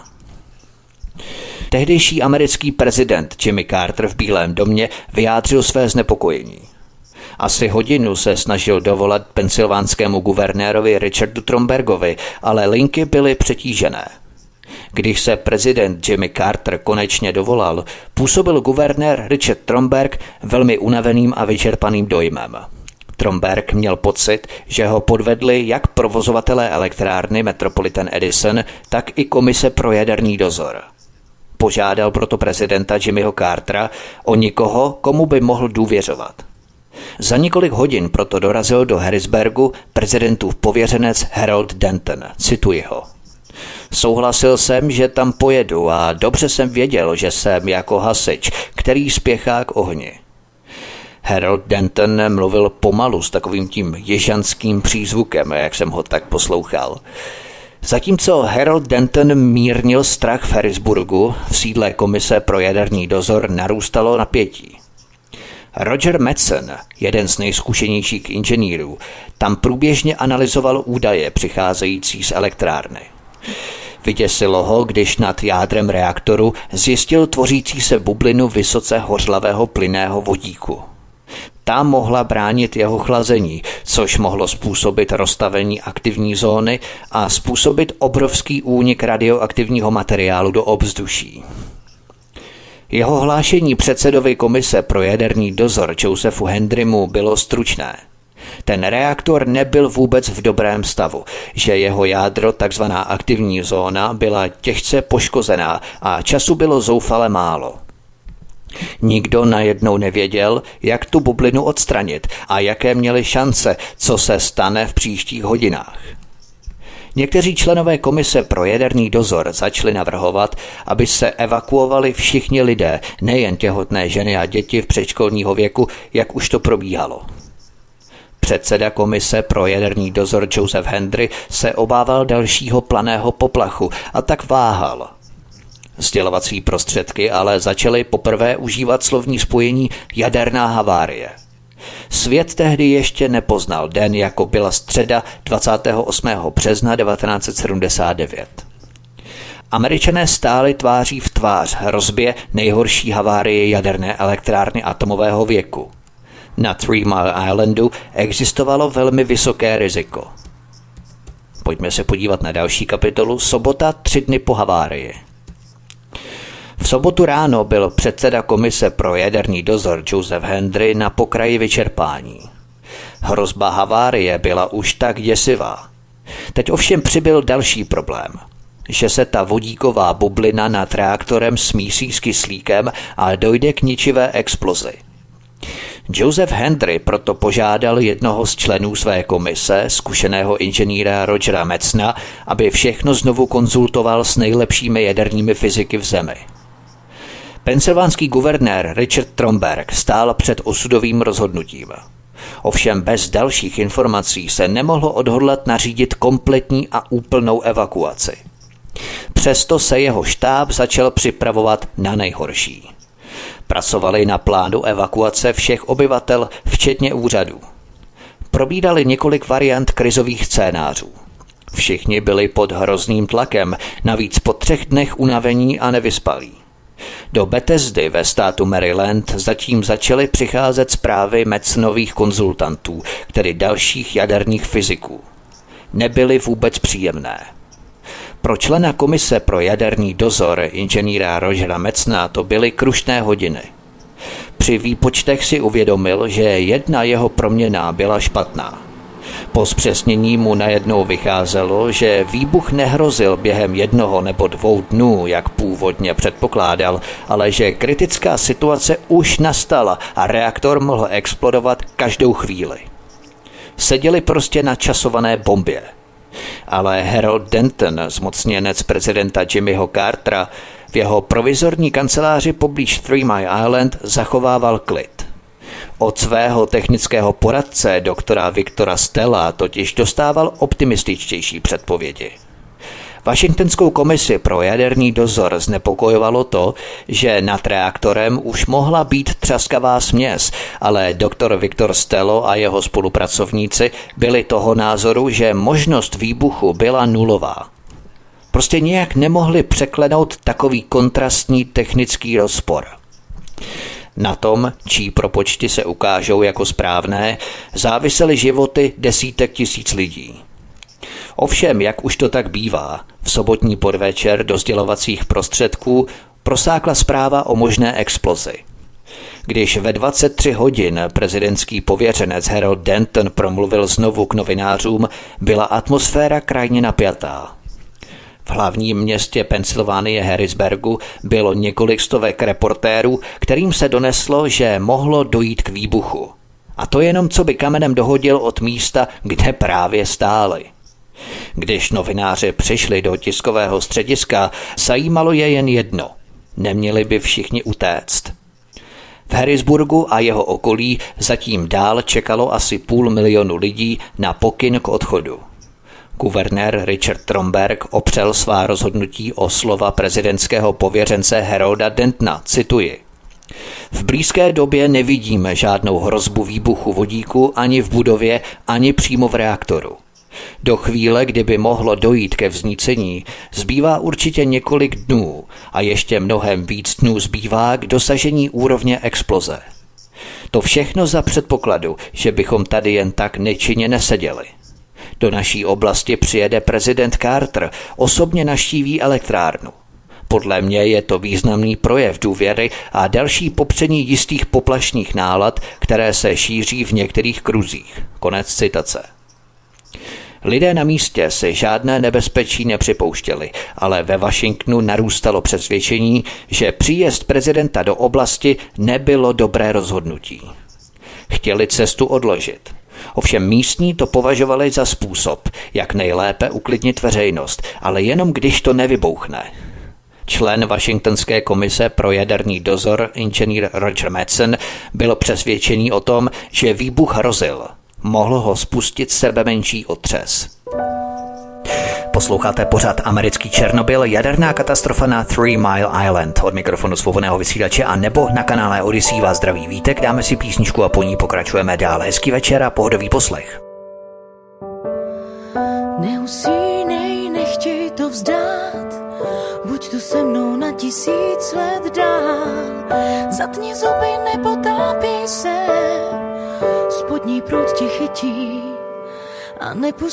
Tehdejší americký prezident Jimmy Carter v Bílém domě vyjádřil své znepokojení. Asi hodinu se snažil dovolat pensylvánskému guvernérovi Richardu Trombergovi, ale linky byly přetížené. Když se prezident Jimmy Carter konečně dovolal, působil guvernér Richard Tromberg velmi unaveným a vyčerpaným dojmem. Tromberg měl pocit, že ho podvedli jak provozovatelé elektrárny Metropolitan Edison, tak i komise pro jaderný dozor. Požádal proto prezidenta Jimmyho Cartera o nikoho, komu by mohl důvěřovat. Za několik hodin proto dorazil do Harrisburgu prezidentův pověřenec Harold Denton. Cituji ho. Souhlasil jsem, že tam pojedu a dobře jsem věděl, že jsem jako hasič, který spěchá k ohni. Harold Denton mluvil pomalu s takovým tím jižanským přízvukem, jak jsem ho tak poslouchal. Zatímco Harold Denton mírnil strach v Harrisburgu, v sídle komise pro jaderný dozor narůstalo napětí. Roger Madsen, jeden z nejzkušenějších inženýrů, tam průběžně analyzoval údaje přicházející z elektrárny. Vyděsilo ho, když nad jádrem reaktoru zjistil tvořící se bublinu vysoce hořlavého plynného vodíku. Ta mohla bránit jeho chlazení, což mohlo způsobit roztavení aktivní zóny a způsobit obrovský únik radioaktivního materiálu do ovzduší. Jeho hlášení předsedovi komise pro jaderný dozor Josephu Hendrymu bylo stručné. Ten reaktor nebyl vůbec v dobrém stavu, že jeho jádro, takzvaná aktivní zóna, byla těžce poškozená a času bylo zoufale málo. Nikdo najednou nevěděl, jak tu bublinu odstranit a jaké měly šance, co se stane v příštích hodinách. Někteří členové komise pro jaderný dozor začali navrhovat, aby se evakuovali všichni lidé, nejen těhotné ženy a děti v předškolního věku, jak už to probíhalo. Předseda komise pro jaderný dozor Joseph Hendry se obával dalšího planého poplachu a tak váhal. Sdělovací prostředky ale začaly poprvé užívat slovní spojení jaderná havárie. Svět tehdy ještě nepoznal den, jako byla středa 28. března 1979. Američané stáli tváří v tvář hrozbě nejhorší havárie jaderné elektrárny atomového věku. Na 3 Mile Islandu existovalo velmi vysoké riziko. Pojďme se podívat na další kapitolu. Sobota 3 dny po havárii. V sobotu ráno byl předseda komise pro jaderný dozor Joseph Hendry na pokraji vyčerpání. Hrozba havárie byla už tak děsivá. Teď ovšem přibyl další problém, že se ta vodíková bublina nad reaktorem smísí s kyslíkem a dojde k ničivé explozi. Joseph Hendry proto požádal jednoho z členů své komise, zkušeného inženýra Rogera Metzna, aby všechno znovu konzultoval s nejlepšími jaderními fyziky v zemi. Pensylvánský guvernér Richard Tromberg stál před osudovým rozhodnutím. Ovšem bez dalších informací se nemohlo odhodlat nařídit kompletní a úplnou evakuaci. Přesto se jeho štáb začal připravovat na nejhorší. Pracovali na plánu evakuace všech obyvatel, včetně úřadů. Probídali několik variant krizových scénářů. Všichni byli pod hrozným tlakem, navíc po 3 dnech unavení a nevyspalí. Do Bethesdy ve státu Maryland zatím začaly přicházet zprávy Metznových konzultantů, tedy dalších jaderných fyziků. Nebyly vůbec příjemné. Pro člena komise pro jaderný dozor inženýra Rogera Metzna to byly krušné hodiny. Při výpočtech si uvědomil, že jedna jeho proměna byla špatná. Po zpřesnění mu najednou vycházelo, že výbuch nehrozil během 1 nebo 2 dnů, jak původně předpokládal, ale že kritická situace už nastala a reaktor mohl explodovat každou chvíli. Seděli prostě na časované bombě. Ale Harold Denton, zmocněnec prezidenta Jimmyho Cartera, v jeho provizorní kanceláři poblíž 3 Mile Island zachovával klid. Od svého technického poradce, doktora Viktora Stella, totiž dostával optimističtější předpovědi. Washingtonskou komisi pro jaderný dozor znepokojovalo to, že nad reaktorem už mohla být třaskavá směs, ale doktor Viktor Stello a jeho spolupracovníci byli toho názoru, že možnost výbuchu byla nulová. Prostě nějak nemohli překlenout takový kontrastní technický rozpor. Na tom, čí propočty se ukážou jako správné, závisely životy desítek tisíc lidí. Ovšem, jak už to tak bývá, v sobotní podvečer do sdělovacích prostředků prosákla zpráva o možné explozi. Když ve 23 hodin prezidentský pověřenec Harold Denton promluvil znovu k novinářům, byla atmosféra krajně napjatá. V hlavním městě Pensylvánie Harrisburgu bylo několik stovek reportérů, kterým se doneslo, že mohlo dojít k výbuchu. A to jenom co by kamenem dohodil od místa, kde právě stáli. Když novináři přišli do tiskového střediska, zajímalo je jen jedno. Neměli by všichni utéct. V Harrisburgu a jeho okolí zatím dál čekalo asi 500 000 lidí na pokyn k odchodu. Guvernér Richard Tromberg opřel svá rozhodnutí o slova prezidentského pověřence Harolda Dentona, cituji. V blízké době nevidíme žádnou hrozbu výbuchu vodíku ani v budově, ani přímo v reaktoru. Do chvíle, kdyby mohlo dojít ke vznícení, zbývá určitě několik dnů a ještě mnohem víc dnů zbývá k dosažení úrovně exploze. To všechno za předpokladu, že bychom tady jen tak nečinně neseděli. Do naší oblasti přijede prezident Carter, osobně navštíví elektrárnu. Podle mě je to významný projev důvěry a další popření jistých poplašných nálad, které se šíří v některých kruzích. Konec citace. Lidé na místě si žádné nebezpečí nepřipouštěli, ale ve Washingtonu narůstalo přesvědčení, že příjezd prezidenta do oblasti nebylo dobré rozhodnutí. Chtěli cestu odložit. Ovšem místní to považovali za způsob, jak nejlépe uklidnit veřejnost, ale jenom když to nevybouchne. Člen Washingtonské komise pro jaderný dozor, inženýr Roger Madsen, byl přesvědčený o tom, že výbuch hrozil. Mohl ho spustit sebemenší otřes. Posloucháte pořad Americký Černobyl, jaderná katastrofa na 3 Mile Island. Od mikrofonu Svobodného vysílače a nebo na kanále Odyssey vás zdraví Vítek. Dáme si písničku a po ní pokračujeme dále. Hezký večer a pohodový poslech. Neusínej, nechtěj to vzdát, buď tu se mnou na 1000 let dál. Zatni zuby, nepotápěj se, spodní proud tě chytí a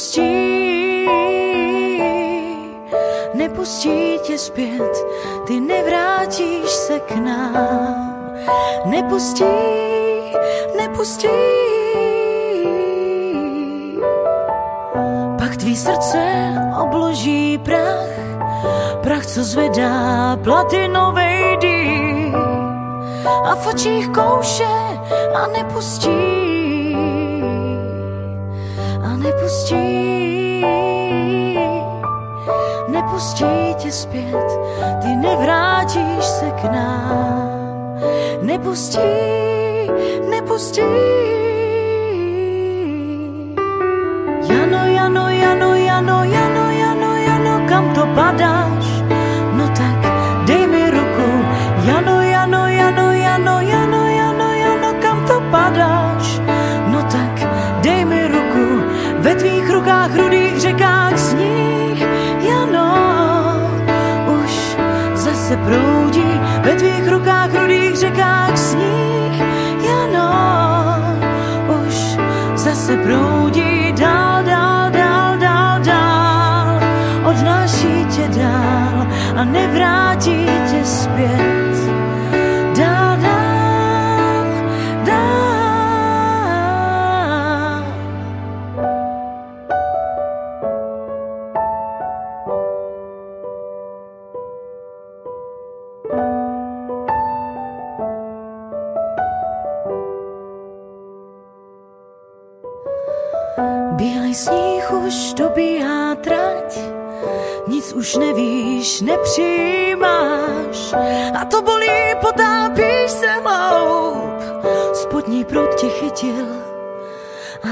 nepustí tě zpět, ty nevrátíš se k nám. Nepustí. Pak tvý srdce obloží prach, co zvedá platinovej dým a v očích kouše a nepustí tě zpět, ty nevrátíš se k nám. Nepustí. Jano, kam to padáš? No tak dej mi ruku. Jano, kam to padáš? No tak dej mi ruku. Ve tvých rukách rudých řekách sníh, Jano, už zase proudí. Ve tvých rukách rudých řekách sníh, Jano, už zase proudí. Dál, odnáší tě dál a nevrátí tě zpět. Dál. Bílej sníh už dobíhá trať, nic už nevíš, nepřijímáš a to bolí, potápíš se hloub. Spodní proud tě chytil a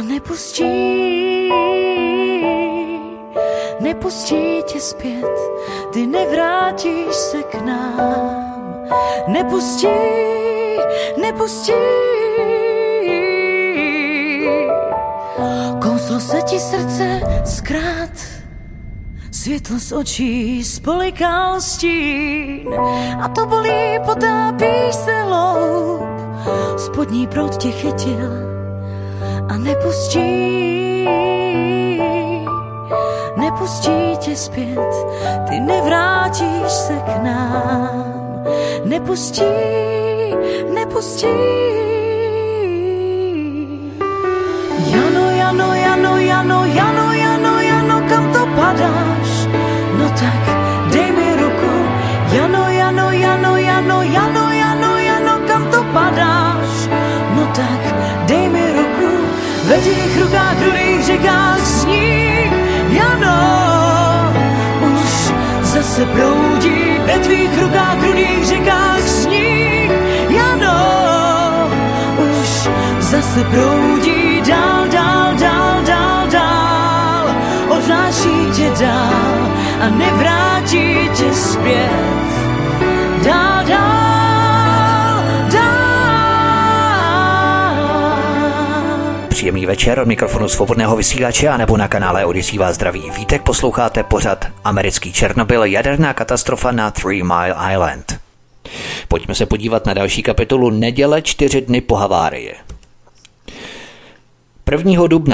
nepustí tě zpět, ty nevrátíš se k nám. Nepustí. Kouslo se ti srdce zkrát, světlo z očí spolikal stín a to bolí, potápíš se hloub. Spodní proud tě chytil a nepustí tě zpět, ty nevrátíš se k nám. Nepustí. Jano, kam to padáš? No tak dej mi ruku. Jano, kam to padáš? No tak dej mi ruku. Ve tvých rukách rudých řekách sníh, Jano, už zase proudí. Ve tvých rukách rudých řekách sníh, Jano, už zase proudí. Dál, odnáší tě dál a nevrátí tě zpět. Dál. Příjemný večer, od mikrofonu Svobodného vysílače a nebo na kanále Odyssey vás zdraví Vítek. Posloucháte pořad Americký Černobyl, jaderná katastrofa na 3 Mile Island. Pojďme se podívat na další kapitolu Neděle 4 dny po havárii. 1. dubna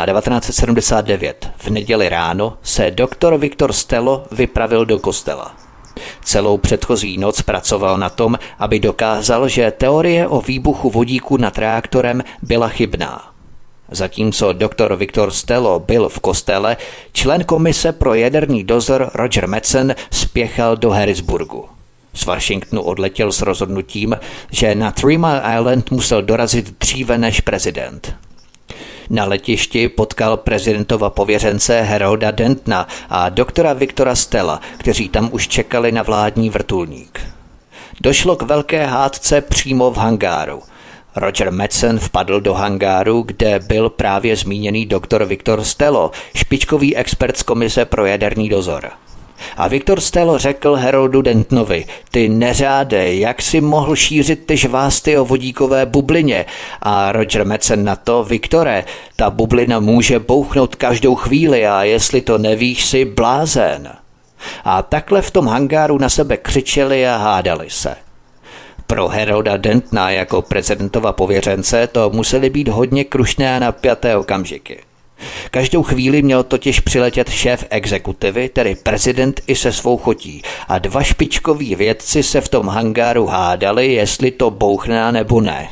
1979 v neděli ráno se doktor Viktor Stelo vypravil do kostela. Celou předchozí noc pracoval na tom, aby dokázal, že teorie o výbuchu vodíku nad reaktorem byla chybná. Zatímco doktor Victor Stello byl v kostele, člen komise pro jaderný dozor Roger Madsen spěchal do Harrisburgu. Z Washingtonu odletěl s rozhodnutím, že na 3 Mile Island musel dorazit dříve než prezident. Na letišti potkal prezidentova pověřence Harolda Dentona a doktora Victora Stella, kteří tam už čekali na vládní vrtulník. Došlo k velké hádce přímo v hangáru. Roger Madsen vpadl do hangáru, kde byl právě zmíněný doktor Victor Stello, špičkový expert z komise pro jaderný dozor. A Victor Stello řekl Haroldu Dentonovi: ty neřáde, jak si mohl šířit ty žvásty o vodíkové bublině? A Roger Madsen na to: Viktore, ta bublina může bouchnout každou chvíli a jestli to nevíš, si blázen. A takhle v tom hangáru na sebe křičeli a hádali se. Pro Harolda Dentona jako prezidentova pověřence to musely být hodně krušné a napjaté okamžiky. Každou chvíli měl totiž přiletět šéf exekutivy, tedy prezident i se svou chotí, a 2 špičkoví vědci se v tom hangáru hádali, jestli to bouchne nebo ne.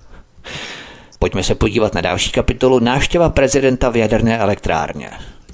Pojďme se podívat na další kapitolu: návštěva prezidenta v jaderné elektrárně.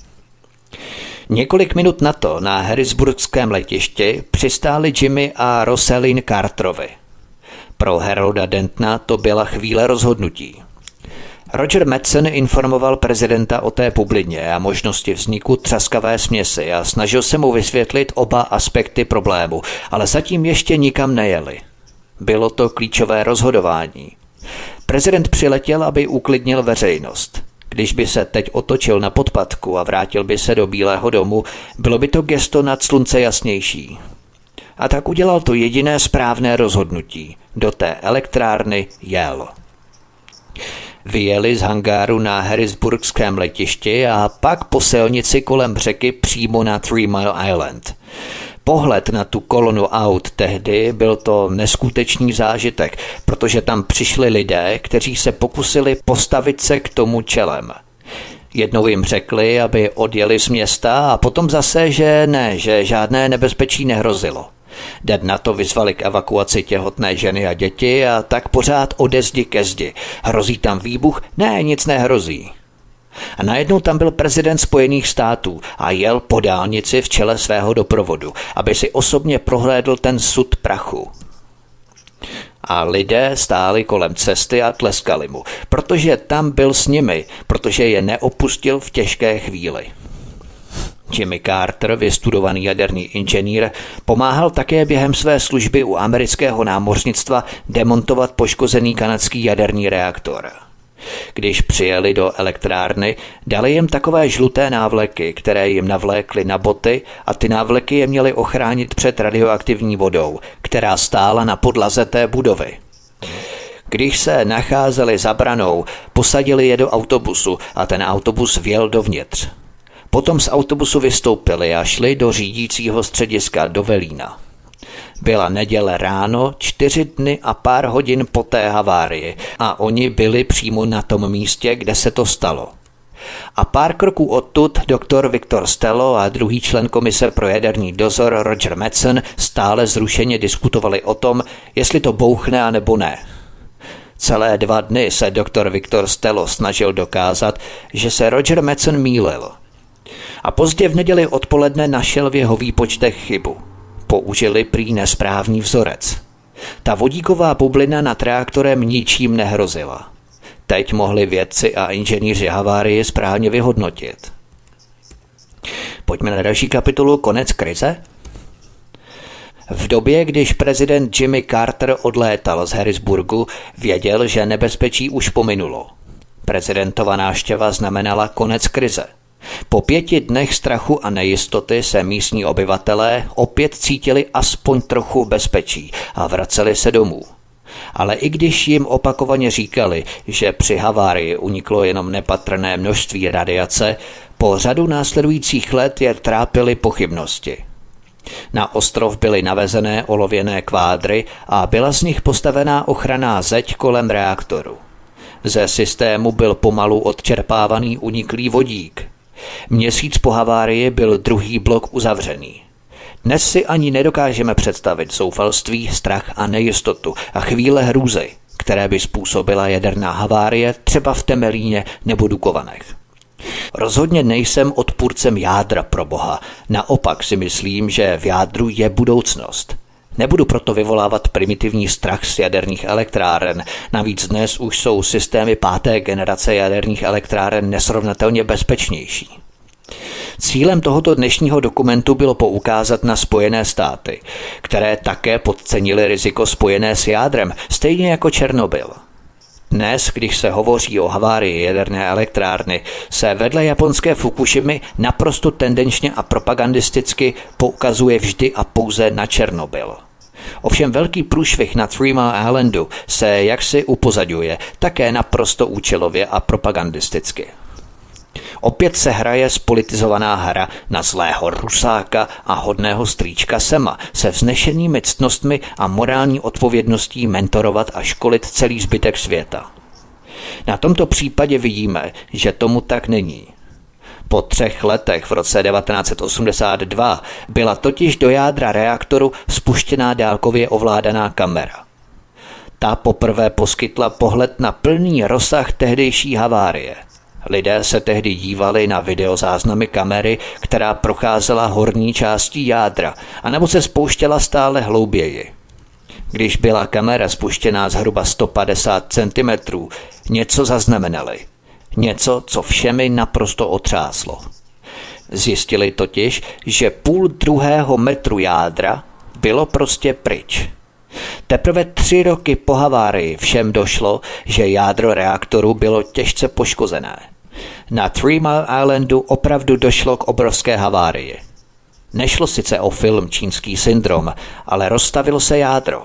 Několik minut na to na harrisburgském letišti přistáli Jimmy a Rosalind Carterovi. Pro Harolda Dentona to byla chvíle rozhodnutí. Roger Madsen informoval prezidenta o té bublině a možnosti vzniku třaskavé směsi a snažil se mu vysvětlit oba aspekty problému, ale zatím ještě nikam nejeli. Bylo to klíčové rozhodování. Prezident přiletěl, aby uklidnil veřejnost. Když by se teď otočil na podpatku a vrátil by se do Bílého domu, bylo by to gesto nad slunce jasnější. A tak udělal to jediné správné rozhodnutí. Do té elektrárny jel. Vyjeli z hangáru na harrisburgském letišti a pak po silnici kolem řeky přímo na 3 Mile Island. Pohled na tu kolonu aut tehdy byl to neskutečný zážitek, protože tam přišli lidé, kteří se pokusili postavit se k tomu čelem. Jednou jim řekli, aby odjeli z města, a potom zase, že ne, že žádné nebezpečí nehrozilo. Den na to vyzvali k evakuaci těhotné ženy a děti a tak pořád ode zdi ke zdi. Hrozí tam výbuch? Ne, nic nehrozí. A najednou tam byl prezident Spojených států a jel po dálnici v čele svého doprovodu, aby si osobně prohlédl ten sud prachu. A lidé stáli kolem cesty a tleskali mu, protože tam byl s nimi, protože je neopustil v těžké chvíli. Jimmy Carter, vystudovaný jaderný inženýr, pomáhal také během své služby u amerického námořnictva demontovat poškozený kanadský jaderný reaktor. Když přijeli do elektrárny, dali jim takové žluté návleky, které jim navlékli na boty, a ty návleky je měly ochránit před radioaktivní vodou, která stála na podlaze té budovy. Když se nacházeli za branou, posadili je do autobusu a ten autobus vjel dovnitř. Potom z autobusu vystoupili a šli do řídícího střediska do Velína. Byla neděle ráno, 4 dny a pár hodin po té havárii a oni byli přímo na tom místě, kde se to stalo. A pár kroků odtud doktor Victor Stello a druhý člen komise pro jaderný dozor Roger Madsen stále zrušeně diskutovali o tom, jestli to bouchne nebo ne. Celé 2 dny se doktor Victor Stello snažil dokázat, že se Roger Madsen mýlil. A pozdě v neděli odpoledne našel v jeho výpočtech chybu. Použili prý nesprávný vzorec. Ta vodíková bublina nad reaktorem ničím nehrozila. Teď mohli vědci a inženýři havárie správně vyhodnotit. Pojďme na další kapitolu: konec krize. V době, když prezident Jimmy Carter odlétal z Harrisburgu, věděl, že nebezpečí už pominulo. Prezidentova návštěva znamenala konec krize. Po 5 dnech strachu a nejistoty se místní obyvatelé opět cítili aspoň trochu bezpečí a vraceli se domů. Ale i když jim opakovaně říkali, že při havárii uniklo jenom nepatrné množství radiace, po řadu následujících let je trápily pochybnosti. Na ostrov byly navezené olověné kvádry a byla z nich postavená ochranná zeď kolem reaktoru. Ze systému byl pomalu odčerpávaný uniklý vodík. Měsíc po havárii byl druhý blok uzavřený. Dnes si ani nedokážeme představit zoufalství, strach a nejistotu a chvíle hrůzy, které by způsobila jaderná havárie třeba v Temelíně nebo Dukovanech. Rozhodně nejsem odpůrcem jádra, pro boha. Naopak si myslím, že v jádru je budoucnost. Nebudu proto vyvolávat primitivní strach z jaderných elektráren. Navíc dnes už jsou systémy 5. generace jaderných elektráren nesrovnatelně bezpečnější. Cílem tohoto dnešního dokumentu bylo poukázat na Spojené státy, které také podcenily riziko spojené s jádrem, stejně jako Černobyl. Dnes, když se hovoří o havárii jaderné elektrárny, se vedle japonské Fukušimy naprosto tendenčně a propagandisticky poukazuje vždy a pouze na Černobyl. Ovšem velký průšvih na 3 Mile Islandu se jaksi upozaďuje také naprosto účelově a propagandisticky. Opět se hraje spolitizovaná hra na zlého Rusáka a hodného strýčka Sema se vznešenými ctnostmi a morální odpovědností mentorovat a školit celý zbytek světa. Na tomto případě vidíme, že tomu tak není. Po 3 letech v roce 1982 byla totiž do jádra reaktoru spuštěná dálkově ovládaná kamera. Ta poprvé poskytla pohled na plný rozsah tehdejší havárie. Lidé se tehdy dívali na videozáznamy kamery, která procházela horní částí jádra, anebo se spouštěla stále hlouběji. Když byla kamera spuštěná zhruba 150 cm, něco zaznamenali. Něco, co všemi naprosto otřáslo. Zjistili totiž, že 0,5 metru jádra bylo prostě pryč. Teprve 3 roky po havárii všem došlo, že jádro reaktoru bylo těžce poškozené. Na 3 Mile Islandu opravdu došlo k obrovské havárii. Nešlo sice o film Čínský syndrom, ale rozstavilo se jádro.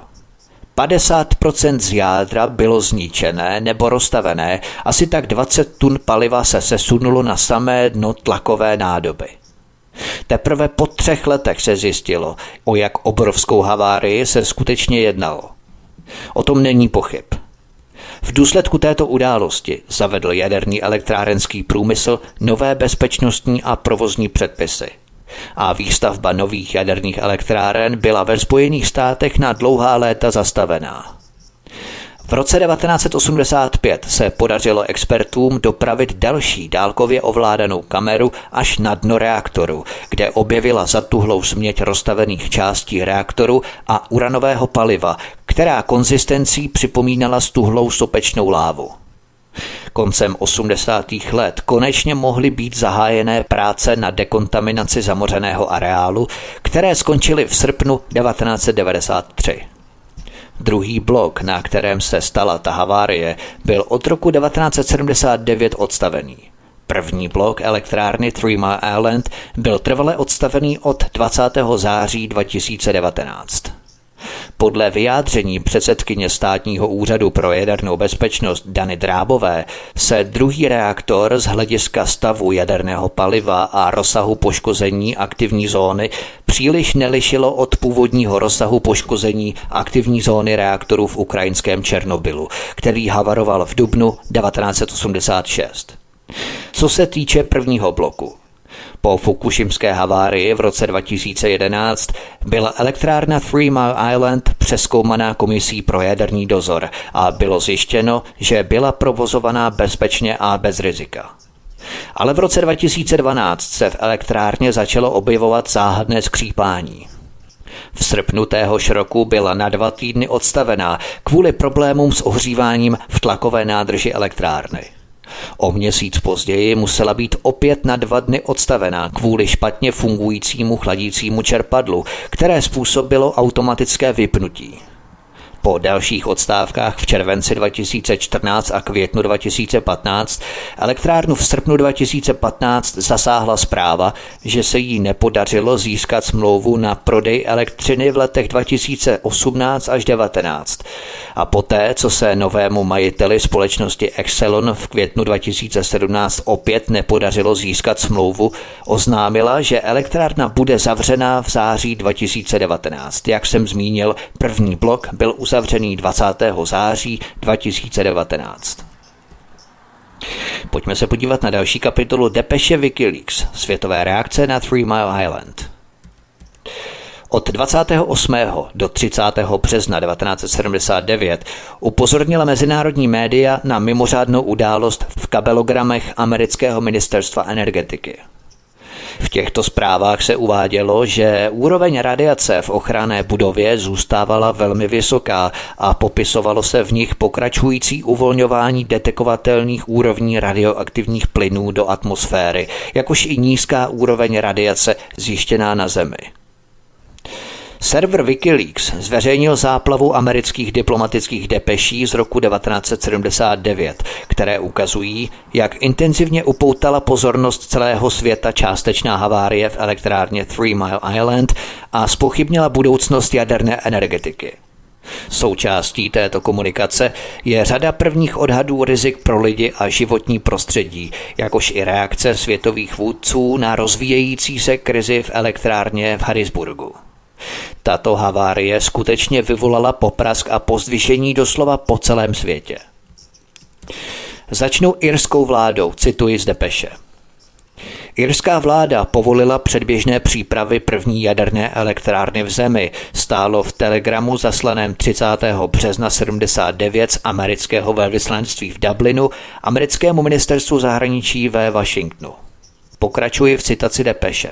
50% z jádra bylo zničené nebo rozstavené, asi tak 20 tun paliva se sesunulo na samé dno tlakové nádoby. Teprve po 3 letech se zjistilo, o jak obrovskou havárii se skutečně jednalo. O tom není pochyb. V důsledku této události zavedl jaderný elektrárenský průmysl nové bezpečnostní a provozní předpisy. A výstavba nových jaderných elektráren byla ve Spojených státech na dlouhá léta zastavená. V roce 1985 se podařilo expertům dopravit další dálkově ovládanou kameru až na dno reaktoru, kde objevila zatuhlou směť rozstavených částí reaktoru a uranového paliva, která konzistencí připomínala stuhlou sopečnou lávu. Koncem 80. let konečně mohly být zahájené práce na dekontaminaci zamořeného areálu, které skončily v srpnu 1993. Druhý blok, na kterém se stala ta havárie, byl od roku 1979 odstavený. První blok elektrárny 3 Mile Island byl trvale odstavený od 20. září 2019. Podle vyjádření předsedkyně Státního úřadu pro jadernou bezpečnost Dany Drábové se druhý reaktor z hlediska stavu jaderného paliva a rozsahu poškození aktivní zóny příliš nelišilo od původního rozsahu poškození aktivní zóny reaktorů v ukrajinském Černobylu, který havaroval v dubnu 1986. Co se týče prvního bloku, po fukušimské havárii v roce 2011 byla elektrárna 3 Mile Island přezkoumaná komisí pro jaderný dozor a bylo zjištěno, že byla provozovaná bezpečně a bez rizika. Ale v roce 2012 se v elektrárně začalo objevovat záhadné skřípání. V srpnu téhož roku byla na 2 týdny odstavená kvůli problémům s ohříváním v tlakové nádrži elektrárny. O měsíc později musela být opět na 2 dny odstavená kvůli špatně fungujícímu chladícímu čerpadlu, které způsobilo automatické vypnutí. Po dalších odstávkách v červenci 2014 a květnu 2015 elektrárnu v srpnu 2015 zasáhla zpráva, že se jí nepodařilo získat smlouvu na prodej elektřiny v letech 2018 až 2019. A poté, co se novému majiteli společnosti Exelon v květnu 2017 opět nepodařilo získat smlouvu, oznámila, že elektrárna bude zavřená v září 2019. Jak jsem zmínil, první blok byl uzavřený 20. září 2019. Pojďme se podívat na další kapitolu depeše Wikileaks, světové reakce na 3 Mile Island. Od 28. do 30. března 1979 upozornila mezinárodní média na mimořádnou událost v kabelogramech amerického ministerstva energetiky. V těchto zprávách se uvádělo, že úroveň radiace v ochranné budově zůstávala velmi vysoká a popisovalo se v nich pokračující uvolňování detekovatelných úrovní radioaktivních plynů do atmosféry, jakož i nízká úroveň radiace zjištěná na Zemi. Server Wikileaks zveřejnil záplavu amerických diplomatických depeší z roku 1979, které ukazují, jak intenzivně upoutala pozornost celého světa částečná havárie v elektrárně Three Mile Island a zpochybnila budoucnost jaderné energetiky. Součástí této komunikace je řada prvních odhadů rizik pro lidi a životní prostředí, jakož i reakce světových vůdců na rozvíjející se krizi v elektrárně v Harrisburgu. Tato havárie skutečně vyvolala poprask a pozdvižení doslova po celém světě. Začnu irskou vládou, cituji z depeše. Irská vláda povolila předběžné přípravy první jaderné elektrárny v zemi, stálo v telegramu zaslaném 30. března 79 z amerického velvyslanectví v Dublinu americkému ministerstvu zahraničí ve Washingtonu. Pokračuji v citaci depeše.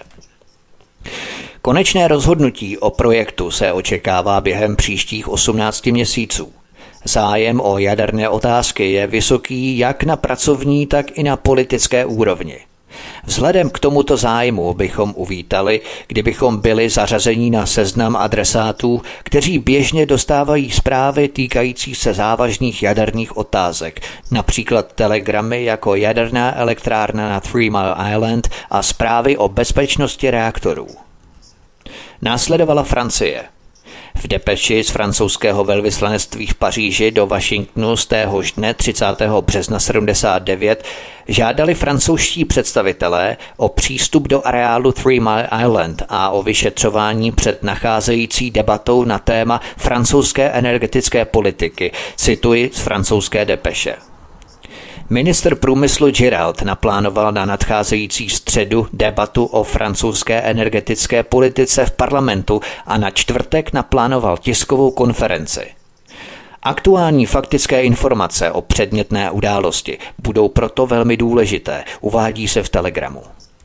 Konečné rozhodnutí o projektu se očekává během příštích 18 měsíců. Zájem o jaderné otázky je vysoký jak na pracovní, tak i na politické úrovni. Vzhledem k tomuto zájmu bychom uvítali, kdybychom byli zařazeni na seznam adresátů, kteří běžně dostávají zprávy týkající se závažných jaderných otázek, například telegramy jako jaderná elektrárna na Three Mile Island a zprávy o bezpečnosti reaktorů. Následovala Francie. V depeši z francouzského velvyslanectví v Paříži do Washingtonu z téhož dne 30. března 79 žádali francouzští představitelé o přístup do areálu Three Mile Island a o vyšetřování před nacházející debatou na téma francouzské energetické politiky, cituji z francouzské depeše. Ministr průmyslu Giraud naplánoval na nadcházející středu debatu o francouzské energetické politice v parlamentu a na čtvrtek naplánoval tiskovou konferenci. Aktuální faktické informace o předmětné události budou proto velmi důležité, uvádí se v telegramu.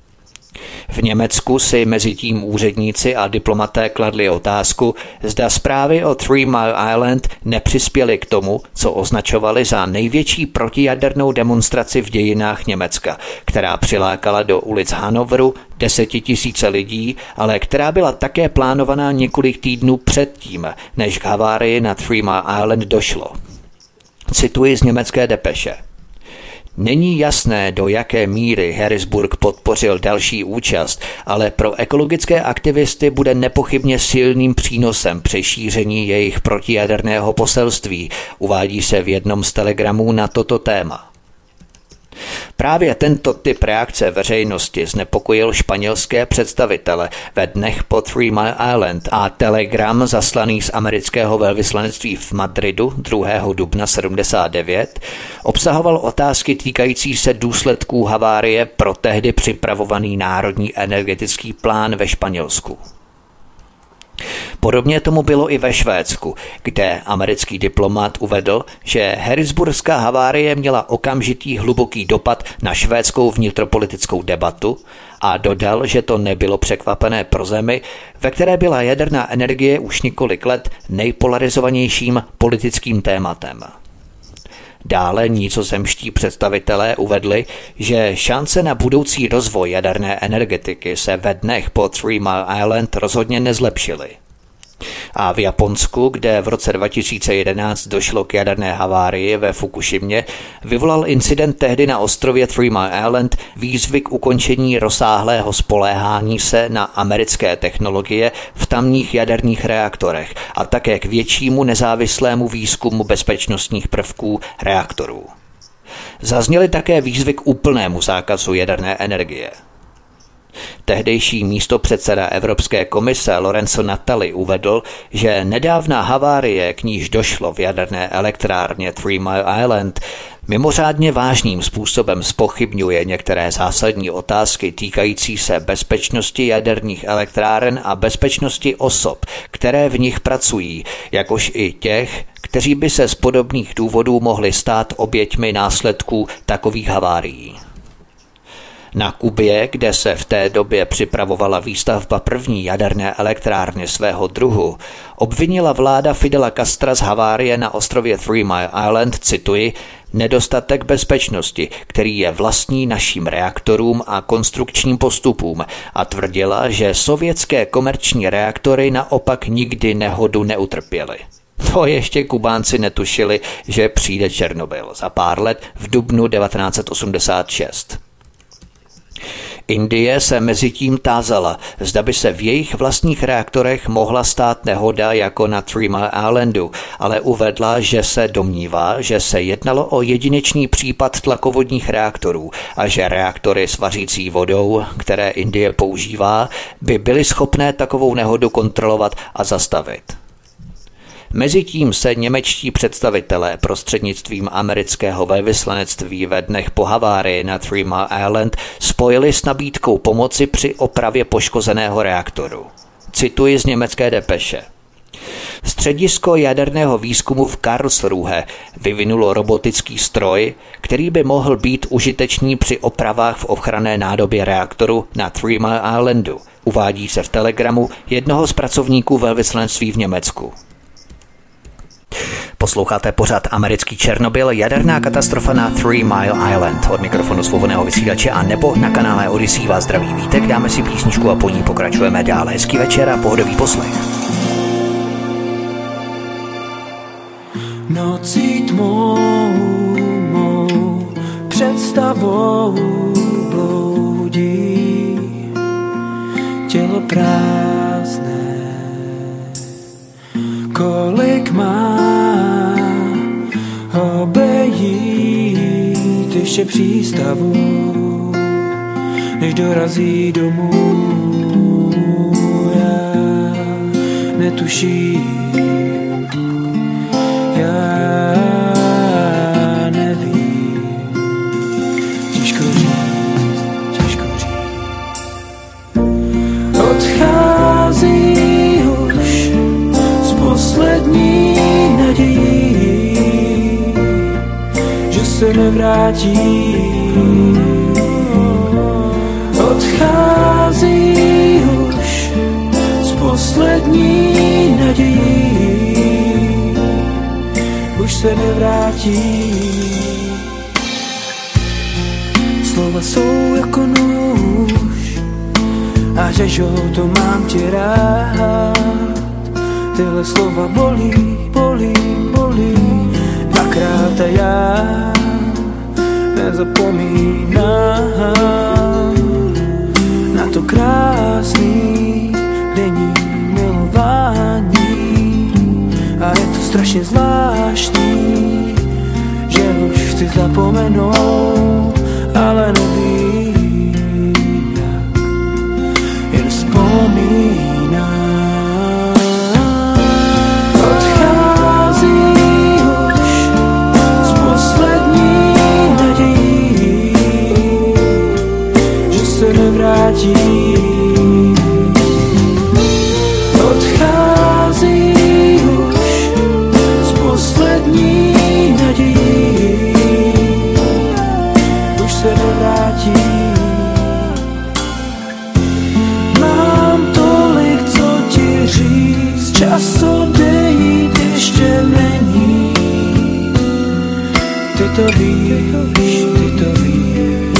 V Německu si mezitím úředníci a diplomaté kladli otázku, zda zprávy o Three Mile Island nepřispěly k tomu, co označovali za největší protijadernou demonstraci v dějinách Německa, která přilákala do ulic Hannoveru 10 000 lidí, ale která byla také plánovaná několik týdnů předtím, než k havárii na Three Mile Island došlo. Cituji z německé depeše. Není jasné, do jaké míry Harrisburg podpořil další účast, ale pro ekologické aktivisty bude nepochybně silným přínosem při šíření jejich protijaderného poselství, uvádí se v jednom z telegramů na toto téma. Právě tento typ reakce veřejnosti znepokojil španělské představitele ve dnech po Three Mile Island a telegram zaslaný z amerického velvyslanectví v Madridu 2. dubna 79 obsahoval otázky týkající se důsledků havárie pro tehdy připravovaný národní energetický plán ve Španělsku. Podobně tomu bylo i ve Švédsku, kde americký diplomat uvedl, že harrisburgská havárie měla okamžitý hluboký dopad na švédskou vnitropolitickou debatu a dodal, že to nebylo překvapené pro zemi, ve které byla jaderná energie už několik let nejpolarizovanějším politickým tématem. Dále nizozemští představitelé uvedli, že šance na budoucí rozvoj jaderné energetiky se ve dnech po Three Mile Island rozhodně nezlepšily. A v Japonsku, kde v roce 2011 došlo k jaderné havárii ve Fukushimě, vyvolal incident tehdy na ostrově Three Mile Island výzvy k ukončení rozsáhlého spoléhání se na americké technologie v tamních jaderných reaktorech a také k většímu nezávislému výzkumu bezpečnostních prvků reaktorů. Zazněly také výzvy k úplnému zákazu jaderné energie. Tehdejší místopředseda Evropské komise Lorenzo Natali uvedl, že nedávná havárie, k níž došlo v jaderné elektrárně Three Mile Island, mimořádně vážným způsobem zpochybňuje některé zásadní otázky týkající se bezpečnosti jaderných elektráren a bezpečnosti osob, které v nich pracují, jakož i těch, kteří by se z podobných důvodů mohli stát oběťmi následků takových havárií. Na Kubě, kde se v té době připravovala výstavba první jaderné elektrárny svého druhu, obvinila vláda Fidela Castra z havárie na ostrově Three Mile Island, cituji, nedostatek bezpečnosti, který je vlastní našim reaktorům a konstrukčním postupům, a tvrdila, že sovětské komerční reaktory naopak nikdy nehodu neutrpěly. To ještě Kubánci netušili, že přijde Černobyl za pár let v dubnu 1986. Indie se mezitím tázala, zda by se v jejich vlastních reaktorech mohla stát nehoda jako na Three Mile Islandu, ale uvedla, že se domnívá, že se jednalo o jedinečný případ tlakovodních reaktorů a že reaktory s vařící vodou, které Indie používá, by byly schopné takovou nehodu kontrolovat a zastavit. Mezitím se němečtí představitelé prostřednictvím amerického velvyslanectví ve dnech po havárii na Three Mile Island spojili s nabídkou pomoci při opravě poškozeného reaktoru. Cituji z německé depeše. Středisko jaderného výzkumu v Karlsruhe vyvinulo robotický stroj, který by mohl být užitečný při opravách v ochranné nádobě reaktoru na Three Mile Islandu, uvádí se v telegramu jednoho z pracovníků velvyslanectví v Německu. Posloucháte pořad Americký Černobyl, jaderná katastrofa na Three Mile Island. Od mikrofonu svobodného vysílače a nebo na kanále Odyssey vás zdraví Vítek. Dáme si písničku a po ní pokračujeme dál. Hezký večer a pohodový poslech. Nocí tmou mou představou bloudí tělo prázdné. Kolik má obejít ještě přístavu, než dorazí domů, já netuším, já nevím, těžko říct. Odchází už s poslední nadějí, že se nevrátí. Odchází už s poslední nadějí, už se nevrátí. Slova jsou jako nůž a řežou, to mám tě rád. Tyhle slova bolí, bolí, bolí dvakrát a já nezapomínám na to krásný denní milování. A je to strašně zvláštní, že už chci zapomenout, ale nevím jak, jen vzpomínám. Odchází už s poslední nadějí, už se nevrátí. Mám tolik, co ti říct, čas odejít ještě není. Ty to víš, ty to víš.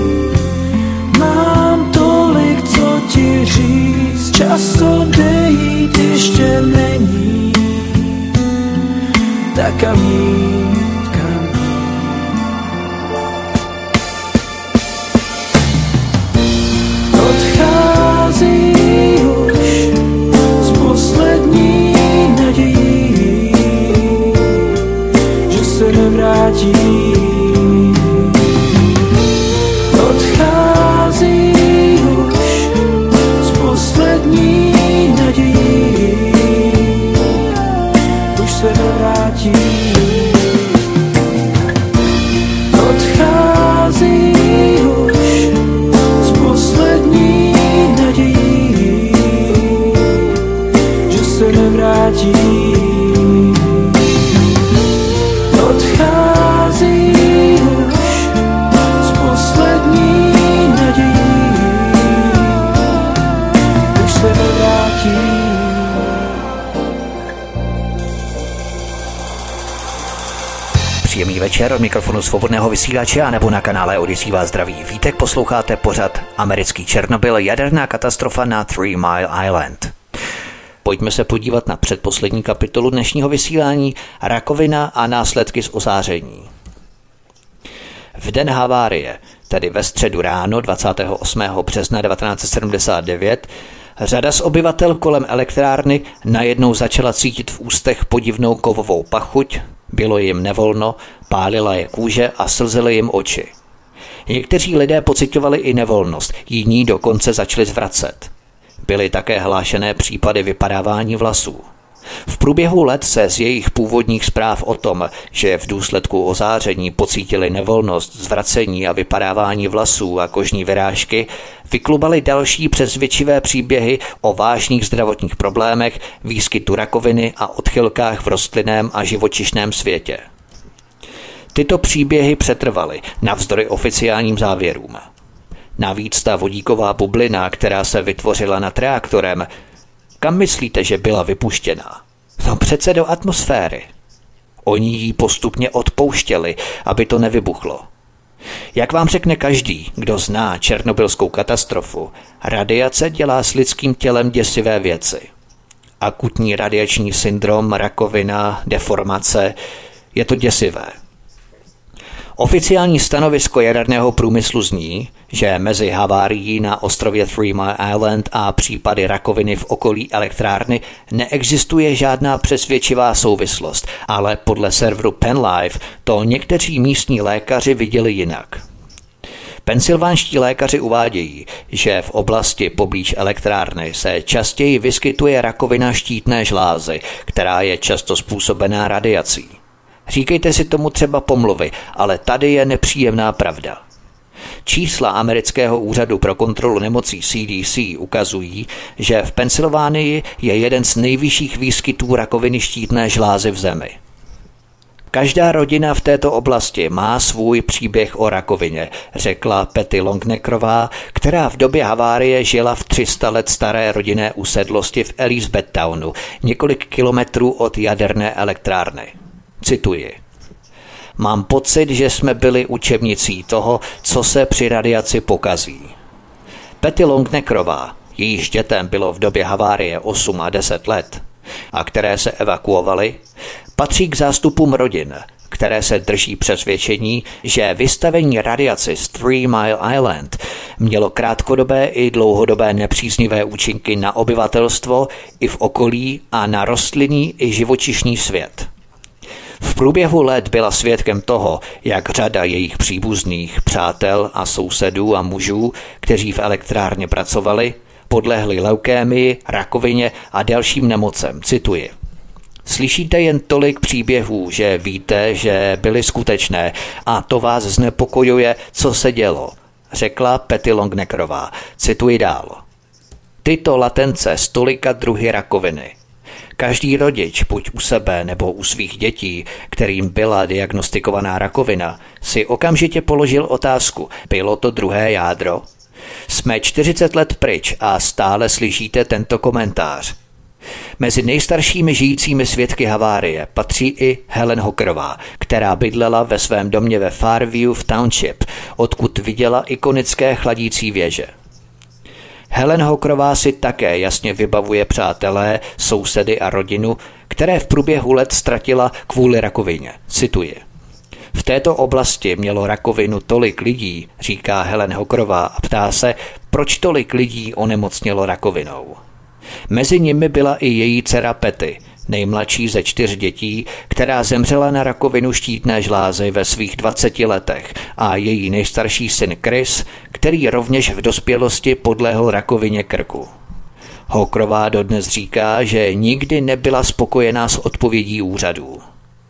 Mám tolik, co ti říct, čas odejít ještě není. Tak kam jít, kam jít. Odchází už s poslední nadějí, že se nevrátí. Odchází už vrátí. Odchází už s poslední nadějí, už se nevrátí. Příjemný večer, od mikrofonu Svobodného vysílače a nebo na kanále Odyssey vás zdraví Vítek, posloucháte pořad Americký Černobyl, jaderná katastrofa na 3 Mile Island. Pojďme se podívat na předposlední kapitolu dnešního vysílání, rakovina a následky z ozáření. V den havárie, tedy ve středu ráno 28. března 1979, řada z obyvatel kolem elektrárny najednou začala cítit v ústech podivnou kovovou pachuť, bylo jim nevolno, pálila je kůže a slzely jim oči. Někteří lidé pociťovali i nevolnost, jiní dokonce začali zvracet. Byly také hlášené případy vypadávání vlasů. V průběhu let se z jejich původních zpráv o tom, že v důsledku ozáření pocítili nevolnost, zvracení a vypadávání vlasů a kožní vyrážky, vyklubaly další přesvědčivé příběhy o vážných zdravotních problémech, výskytu rakoviny a odchylkách v rostlinném a živočišném světě. Tyto příběhy přetrvaly navzdory oficiálním závěrům. Navíc ta vodíková bublina, která se vytvořila nad reaktorem, kam myslíte, že byla vypuštěna? No přece do atmosféry. Oni ji postupně odpouštěli, aby to nevybuchlo. Jak vám řekne každý, kdo zná černobylskou katastrofu, radiace dělá s lidským tělem děsivé věci. Akutní radiační syndrom, rakovina, deformace, je to děsivé. Oficiální stanovisko jaderného průmyslu zní, že mezi havárií na ostrově 3 Mile Island a případy rakoviny v okolí elektrárny neexistuje žádná přesvědčivá souvislost, ale podle serveru PennLive to někteří místní lékaři viděli jinak. Pensylvánští lékaři uvádějí, že v oblasti poblíž elektrárny se častěji vyskytuje rakovina štítné žlázy, která je často způsobená radiací. Říkejte si tomu třeba pomluvy, ale tady je nepříjemná pravda. Čísla amerického úřadu pro kontrolu nemocí CDC ukazují, že v Pensylvánii je jeden z nejvyšších výskytů rakoviny štítné žlázy v zemi. Každá rodina v této oblasti má svůj příběh o rakovině, řekla Patty Longneckerová, která v době havárie žila v 300 let staré rodinné usedlosti v Elizabethtownu, několik kilometrů od jaderné elektrárny. Cituji. Mám pocit, že jsme byli učebnicí toho, co se při radiaci pokazí. Patty Longneckerová, jejíž dětem bylo v době havárie 8 a 10 let, a které se evakuovaly, patří k zástupům rodin, které se drží přesvědčení, že vystavení radiaci z 3 Mile Island mělo krátkodobé i dlouhodobé nepříznivé účinky na obyvatelstvo i v okolí a na rostlinný i živočišný svět. V průběhu let byla svědkem toho, jak řada jejich příbuzných, přátel a sousedů a mužů, kteří v elektrárně pracovali, podlehli leukémii, rakovině a dalším nemocem. Cituji. Slyšíte jen tolik příběhů, že víte, že byly skutečné a to vás znepokojuje, co se dělo, řekla Patty Longneckerová. Cituji dál. Tyto latence z tolika druhy rakoviny. Každý rodič, buď u sebe nebo u svých dětí, kterým byla diagnostikovaná rakovina, si okamžitě položil otázku, bylo to druhé jádro? Jsme 40 let pryč a stále slyšíte tento komentář. Mezi nejstaršími žijícími svědky havárie patří i Helen Hockerová, která bydlela ve svém domě ve Fairview v Township, odkud viděla ikonické chladící věže. Helen Hockerová si také jasně vybavuje přátelé, sousedy a rodinu, které v průběhu let ztratila kvůli rakovině. Cituji. V této oblasti mělo rakovinu tolik lidí, říká Helen Hockerová a ptá se, proč tolik lidí onemocnělo rakovinou. Mezi nimi byla i její dcera Patty, nejmladší ze 4 dětí, která zemřela na rakovinu štítné žlázy ve svých 20 letech, a její nejstarší syn Chris, který rovněž v dospělosti podlehl rakovině krku. Hockerová dodnes říká, že nikdy nebyla spokojená s odpovědí úřadů.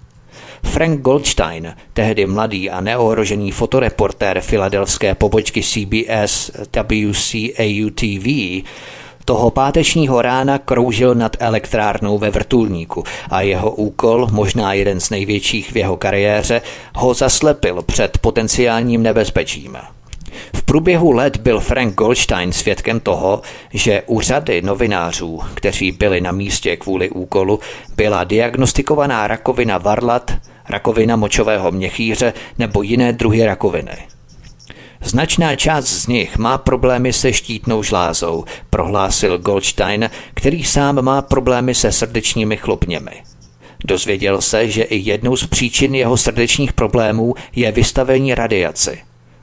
Frank Goldstein, tehdy mladý a neohrožený fotoreportér filadelfské pobočky CBS WCAU-TV, Toho pátečního rána kroužil nad elektrárnou ve vrtulníku a jeho úkol, možná jeden z největších v jeho kariéře, ho zaslepil před potenciálním nebezpečím. V průběhu let byl Frank Goldstein svědkem toho, že u řady novinářů, kteří byli na místě kvůli úkolu, byla diagnostikovaná rakovina varlat, rakovina močového měchýře nebo jiné druhy rakoviny. Značná část z nich má problémy se štítnou žlázou, prohlásil Goldstein, který sám má problémy se srdečními chlopněmi. Dozvěděl se, že i jednou z příčin jeho srdečních problémů je vystavení radiaci.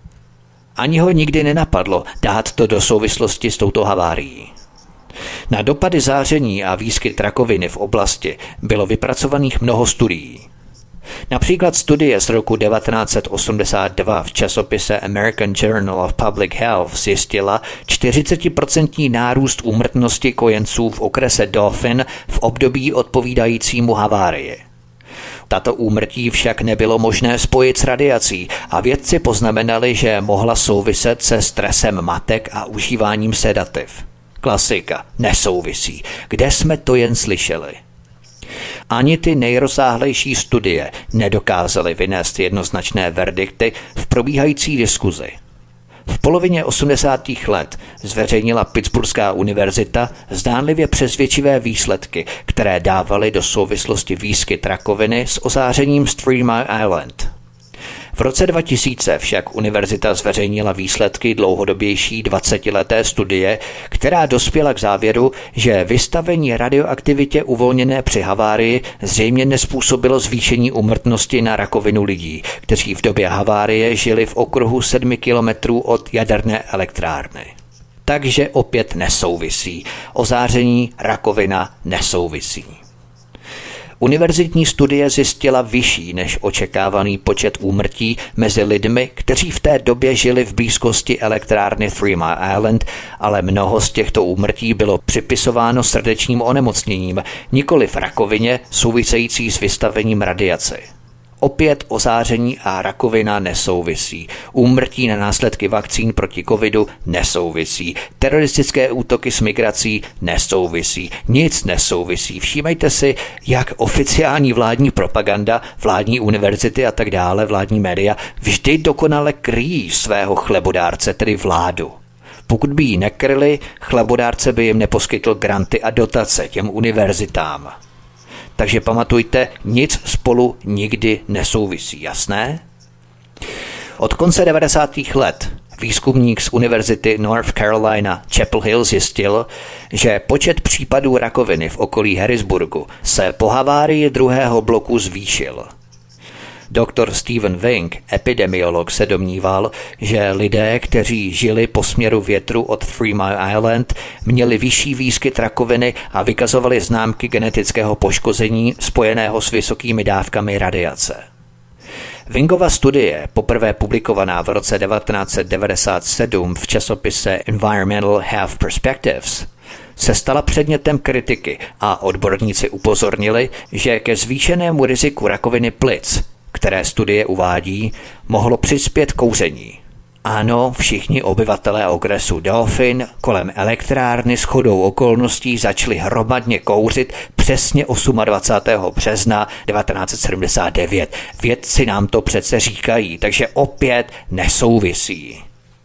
Ani ho nikdy nenapadlo dát to do souvislosti s touto havárií. Na dopady záření a výskyt rakoviny v oblasti bylo vypracovaných mnoho studií. Například studie z roku 1982 v časopise American Journal of Public Health zjistila 40% nárůst úmrtnosti kojenců v okrese Dauphin v období odpovídajícímu havárii. Tato úmrtí však nebylo možné spojit s radiací a vědci poznamenali, že mohla souviset se stresem matek a užíváním sedativ. Klasika, nesouvisí. Kde jsme to jen slyšeli? Ani ty nejrozsáhlejší studie nedokázaly vynést jednoznačné verdikty v probíhající diskuzi. V polovině 80. let zveřejnila Pittsburghská univerzita zdánlivě přesvědčivé výsledky, které dávaly do souvislosti výskyt rakoviny s ozářením z 3 Mile Island. V roce 2000 však univerzita zveřejnila výsledky dlouhodobější 20leté studie, která dospěla k závěru, že vystavení radioaktivitě uvolněné při havárii zřejmě nezpůsobilo zvýšení úmrtnosti na rakovinu lidí, kteří v době havárie žili v okruhu 7 kilometrů od jaderné elektrárny. Takže opět nesouvisí. Ozáření, rakovina nesouvisí. Univerzitní studie zjistila vyšší než očekávaný počet úmrtí mezi lidmi, kteří v té době žili v blízkosti elektrárny 3 Mile Island, ale mnoho z těchto úmrtí bylo připisováno srdečním onemocněním, nikoliv rakovině související s vystavením radiace. Opět ozáření a rakovina nesouvisí. Úmrtí na následky vakcín proti covidu nesouvisí. Teroristické útoky s migrací nesouvisí. Nic nesouvisí. Všímejte si, jak oficiální vládní propaganda, vládní univerzity a tak dále, vládní média vždy dokonale kryjí svého chlebodárce, tedy vládu. Pokud by ji nekryli, chlebodárce by jim neposkytl granty a dotace těm univerzitám. Takže pamatujte, nic spolu nikdy nesouvisí, jasné? Od konce 90. let výzkumník z univerzity North Carolina Chapel Hill zjistil, že počet případů rakoviny v okolí Harrisburgu se po havárii druhého bloku zvýšil. Doktor Stephen Wing, epidemiolog, se domníval, že lidé, kteří žili po směru větru od 3 Mile Island, měli vyšší výskyt rakoviny a vykazovali známky genetického poškození spojeného s vysokými dávkami radiace. Wingova studie, poprvé publikovaná v roce 1997 v časopise Environmental Health Perspectives, se stala předmětem kritiky a odborníci upozornili, že ke zvýšenému riziku rakoviny plic, které studie uvádí, mohlo přispět kouření. Ano, všichni obyvatelé okresu Dauphin kolem elektrárny shodou okolností začali hromadně kouřit přesně 28. března 1979. Vědci nám to přece říkají, takže opět nesouvisí.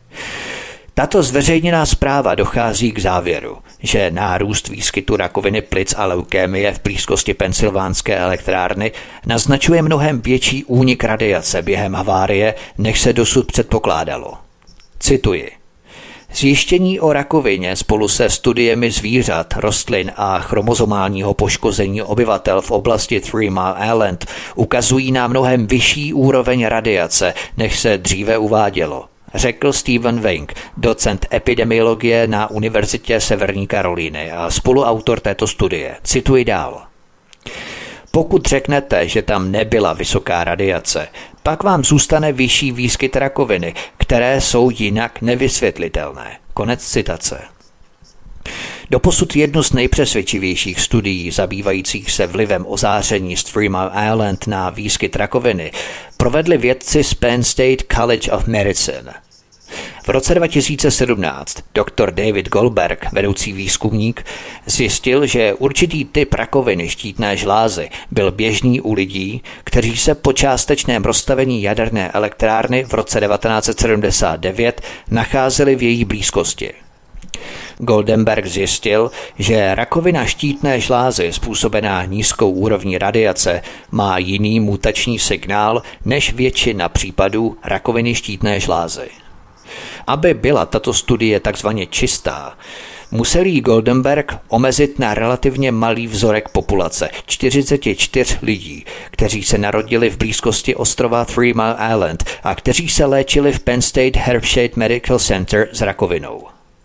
Tato zveřejněná zpráva dochází k závěru, že nárůst výskytu rakoviny plic a leukémie v blízkosti Pensylvánské elektrárny naznačuje mnohem větší únik radiace během havárie, než se dosud předpokládalo. Cituji. Zjištění o rakovině spolu se studiemi zvířat, rostlin a chromozomálního poškození obyvatel v oblasti 3 Mile Island ukazují na mnohem vyšší úroveň radiace, než se dříve uvádělo, řekl Stephen Wing, docent epidemiologie na Univerzitě Severní Karolíny a spoluautor této studie. Cituji dál. Pokud řeknete, že tam nebyla vysoká radiace, pak vám zůstane vyšší výskyt rakoviny, které jsou jinak nevysvětlitelné. Konec citace. Doposud jednu z nejpřesvědčivějších studií zabývajících se vlivem ozáření z 3 Mile Island na výskyt rakoviny provedli vědci z Penn State College of Medicine. V V roce 2017 dr. David Goldberg, vedoucí výzkumník, zjistil, že určitý typ rakoviny štítné žlázy byl běžný u lidí, kteří se po částečném rozstavení jaderné elektrárny v roce 1979 nacházeli v její blízkosti. Goldenberg zjistil, že rakovina štítné žlázy způsobená nízkou úrovní radiace má jiný mutační signál než většina případů rakoviny štítné žlázy. Aby byla tato studie takzvaně čistá, musel jí Goldenberg omezit na relativně malý vzorek populace 44 lidí, kteří se narodili v blízkosti ostrova Three Mile Island a kteří se léčili v Penn State Herbshade Medical Center s rakovinou.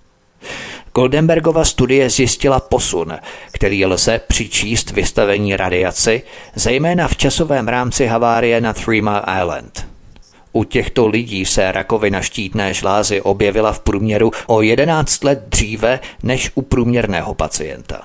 Goldenbergova studie zjistila posun, který lze přičíst vystavení radiaci, zejména v časovém rámci havárie na Three Mile Island. U těchto lidí se rakovina štítné žlázy objevila v průměru o 11 let dříve než u průměrného pacienta.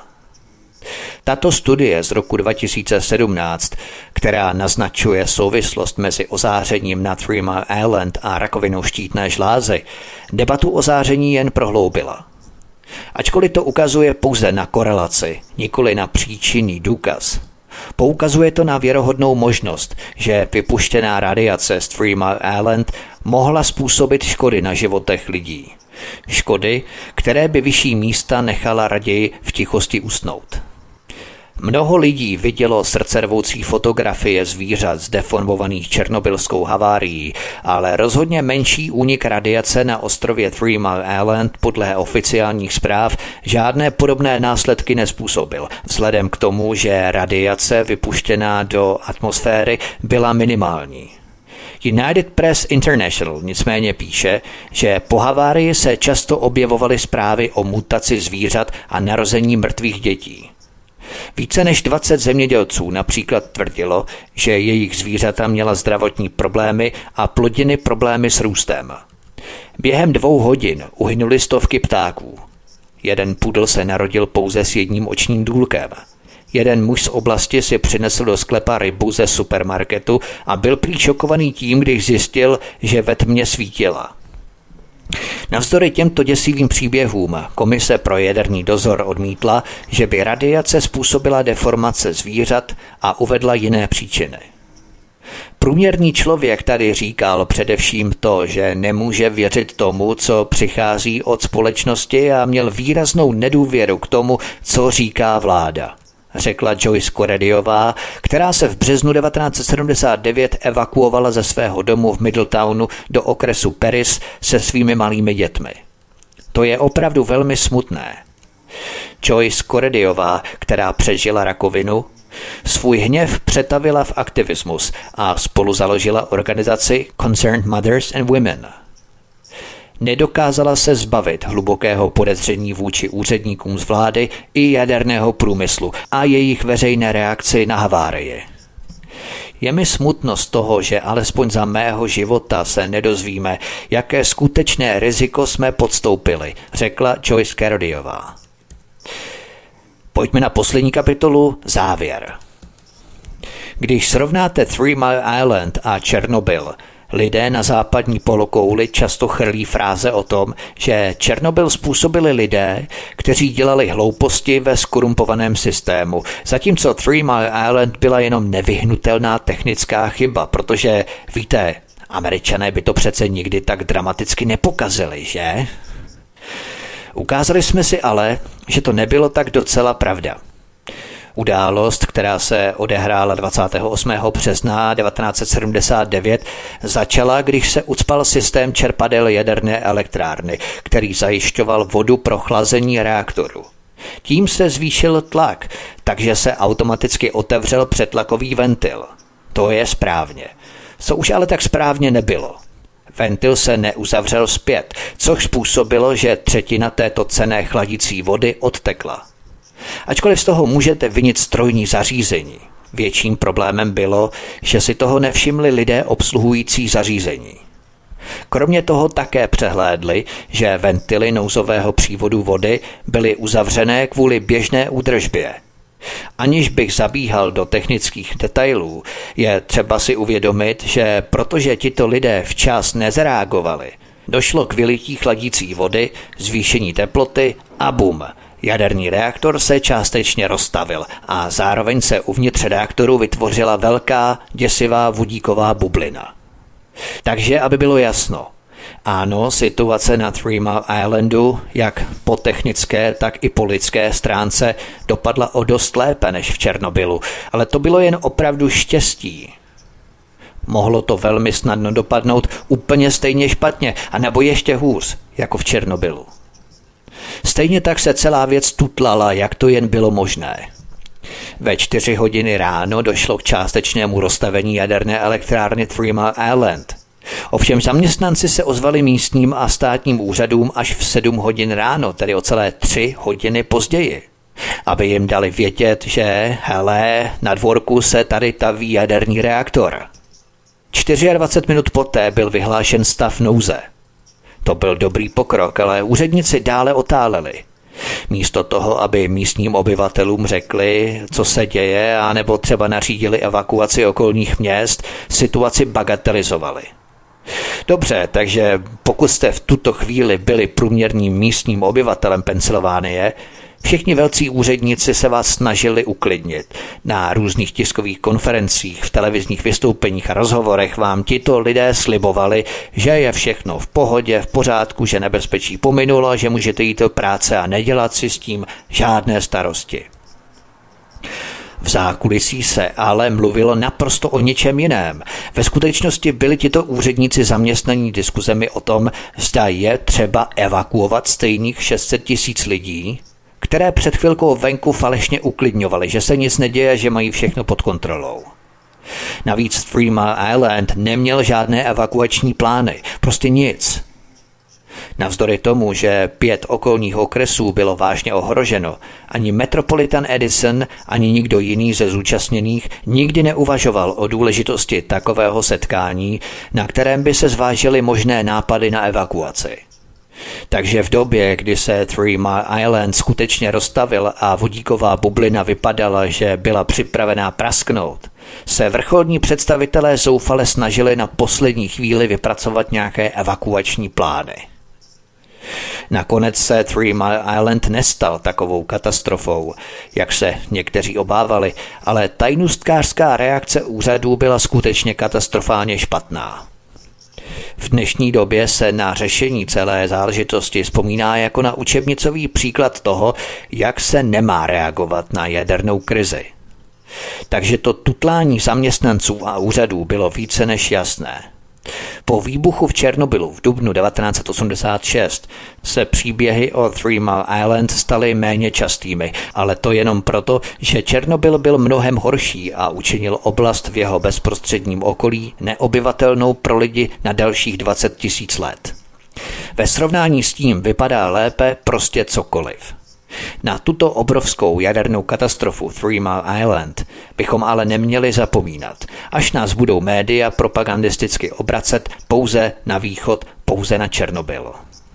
Tato studie z roku 2017, která naznačuje souvislost mezi ozářením na Three Mile Island a rakovinou štítné žlázy, debatu o záření jen prohloubila. Ačkoliv to ukazuje pouze na korelaci, nikoli na příčinný důkaz, poukazuje to na věrohodnou možnost, že vypuštěná radiace z Three Mile Island mohla způsobit škody na životech lidí. Škody, které by vyšší místa nechala raději v tichosti usnout. Mnoho lidí vidělo srdcervoucí fotografie zvířat zdeformovaných černobylskou havárií, ale rozhodně menší únik radiace na ostrově Three Mile Island podle oficiálních zpráv žádné podobné následky nezpůsobil, vzhledem k tomu, že radiace vypuštěná do atmosféry byla minimální. United Press International nicméně píše, že po havárii se často objevovaly zprávy o mutaci zvířat a narození mrtvých dětí. Více než 20 zemědělců například tvrdilo, že jejich zvířata měla zdravotní problémy a plodiny problémy s růstem. Během 2 hodin uhynuly stovky ptáků. Jeden pudl se narodil pouze s jedním očním důlkem. Jeden muž z oblasti si přinesl do sklepa rybu ze supermarketu a byl prý šokovaný tím, když zjistil, že ve tmě svítila. Navzdory těmto děsivým příběhům Komise pro jaderný dozor odmítla, že by radiace způsobila deformace zvířat a uvedla jiné příčiny. Průměrný člověk tady říkal především to, že nemůže věřit tomu, co přichází od společnosti a měl výraznou nedůvěru k tomu, co říká vláda, řekla Joyce Corrediová, která se v březnu 1979 evakuovala ze svého domu v Middletownu do okresu Paris se svými malými dětmi. To je opravdu velmi smutné. Joyce Corrediová, která přežila rakovinu, svůj hněv přetavila v aktivismus a spolu založila organizaci Concerned Mothers and Women. Nedokázala se zbavit hlubokého podezření vůči úředníkům z vlády i jaderného průmyslu a jejich veřejné reakci na havárii. Je mi smutno z toho, že alespoň za mého života se nedozvíme, jaké skutečné riziko jsme podstoupili, řekla Joyce Corrediová. Pojďme na poslední kapitolu, závěr. Když srovnáte Three Mile Island a Černobyl, lidé na západní polokouli často chrlí fráze o tom, že Černobyl způsobili lidé, kteří dělali hlouposti ve skorumpovaném systému, zatímco Three Mile Island byla jenom nevyhnutelná technická chyba, protože, víte, Američané by to přece nikdy tak dramaticky nepokazili, že? Ukázali jsme si ale, že to nebylo tak docela pravda. Událost, která se odehrála 28. března 1979, začala, když se ucpal systém čerpadel jaderné elektrárny, který zajišťoval vodu pro chlazení reaktoru. Tím se zvýšil tlak, takže se automaticky otevřel přetlakový ventil. To je správně. Co už ale tak správně nebylo. Ventil se neuzavřel zpět, což způsobilo, že 1/3 této cenné chladicí vody odtekla. Ačkoliv z toho můžete vinit strojní zařízení, větším problémem bylo, že si toho nevšimli lidé obsluhující zařízení. Kromě toho také přehlédli, že ventily nouzového přívodu vody byly uzavřené kvůli běžné údržbě. Aniž bych zabíhal do technických detailů, je třeba si uvědomit, že protože tito lidé včas nezareagovali, Došlo k vylití chladící vody, zvýšení teploty a bum. Jaderný reaktor se částečně roztavil a zároveň se uvnitř reaktoru vytvořila velká, děsivá vodíková bublina. Takže, aby bylo jasno, ano, situace na Three Mile Islandu, jak po technické, tak i po lidské stránce, dopadla o dost lépe než v Černobylu, ale to bylo jen opravdu štěstí. Mohlo to velmi snadno dopadnout úplně stejně špatně, anebo ještě hůř, jako v Černobylu. Stejně tak se celá věc tutlala, jak to jen bylo možné. Ve 4 hodiny ráno došlo k částečnému rozstavení jaderné elektrárny Three Mile Island. Ovšem zaměstnanci se ozvali místním a státním úřadům až v 7 hodin ráno, tedy o celé 3 hodiny později, aby jim dali vědět, že hele, na dvorku se tady taví jaderný reaktor. 24 minut poté byl vyhlášen stav nouze. To byl dobrý pokrok, ale úředníci dále otáleli. Místo toho, aby místním obyvatelům řekli, co se děje, anebo třeba nařídili evakuaci okolních měst, situaci bagatelizovali. Dobře, takže pokud jste v tuto chvíli byli průměrným místním obyvatelem Pensylvánie, všichni velcí úředníci se vás snažili uklidnit. Na různých tiskových konferencích, v televizních vystoupeních a rozhovorech vám tito lidé slibovali, že je všechno v pohodě, v pořádku, že nebezpečí pominulo, že můžete jít do práce a nedělat si s tím žádné starosti. V zákulisí se ale mluvilo naprosto o ničem jiném. Ve skutečnosti byli tito úředníci zaměstnaní diskuzemi o tom, zda je třeba evakuovat stejných 600 000 lidí, které před chvilkou venku falešně uklidňovali, že se nic neděje, že mají všechno pod kontrolou. Navíc Three Mile Island neměl žádné evakuační plány, prostě nic. Navzdory tomu, že 5 okolních okresů bylo vážně ohroženo, ani metropolitan Edison, ani nikdo jiný ze zúčastněných nikdy neuvažoval o důležitosti takového setkání, na kterém by se zvážily možné nápady na evakuaci. Takže v době, kdy se Three Mile Island skutečně roztavil a vodíková bublina vypadala, že byla připravená prasknout, se vrcholní představitelé zoufale snažili na poslední chvíli vypracovat nějaké evakuační plány. Nakonec se Three Mile Island nestal takovou katastrofou, jak se někteří obávali, ale tajnůstkářská reakce úřadů byla skutečně katastrofálně špatná. V dnešní době se na řešení celé záležitosti vzpomíná jako na učebnicový příklad toho, jak se nemá reagovat na jadernou krizi. Takže to tutlání zaměstnanců a úřadů bylo více než jasné. Po výbuchu v Černobylu v dubnu 1986 se příběhy o Three Mile Island staly méně častými, ale to jenom proto, že Černobyl byl mnohem horší a učinil oblast v jeho bezprostředním okolí neobyvatelnou pro lidi na dalších 20 000 let. Ve srovnání s tím vypadá lépe prostě cokoliv. Na tuto obrovskou jadernou katastrofu Three Mile Island bychom ale neměli zapomínat, až nás budou média propagandisticky obracet pouze na východ, pouze na Černobyl.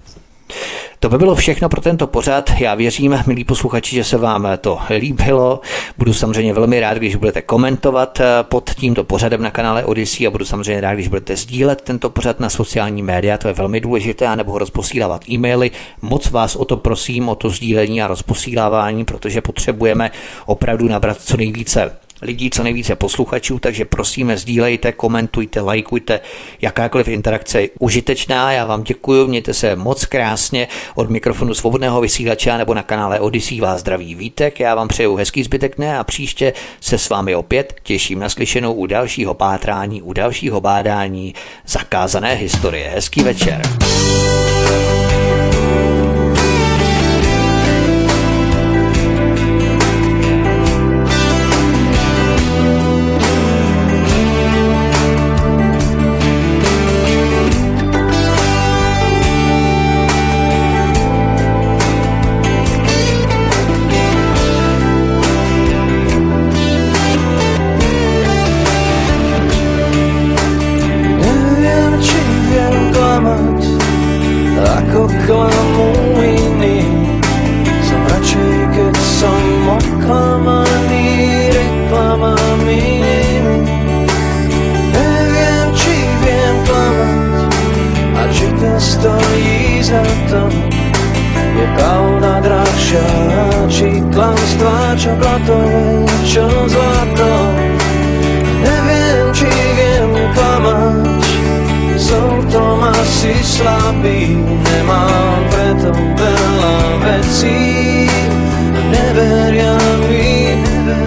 To by bylo všechno pro tento pořad. Já věřím, milí posluchači, že se vám to líbilo. Budu samozřejmě velmi rád, když budete komentovat pod tímto pořadem na kanále Odyssey a budu samozřejmě rád, když budete sdílet tento pořad na sociální média, to je velmi důležité, nebo ho rozposílávat e-maily. Moc vás o to prosím, o to sdílení a rozposílávání, protože potřebujeme opravdu nabrat co nejvíce lidí, co nejvíce posluchačů, takže prosíme, sdílejte, komentujte, lajkujte, jakákoliv interakce je užitečná. Já vám děkuji, mějte se moc krásně. Od mikrofonu Svobodného vysílače nebo na kanále Odyssey vás zdraví Vítek. Já vám přeju hezký zbytek dne a příště se s vámi opět těším na slyšenou u dalšího pátrání, u dalšího bádání zakázané historie. Hezký večer. Ako to je čo zlato. Neviem, či viem klamať, som v tom asi slabý, nemám preto veľa vecí. Neveria mi,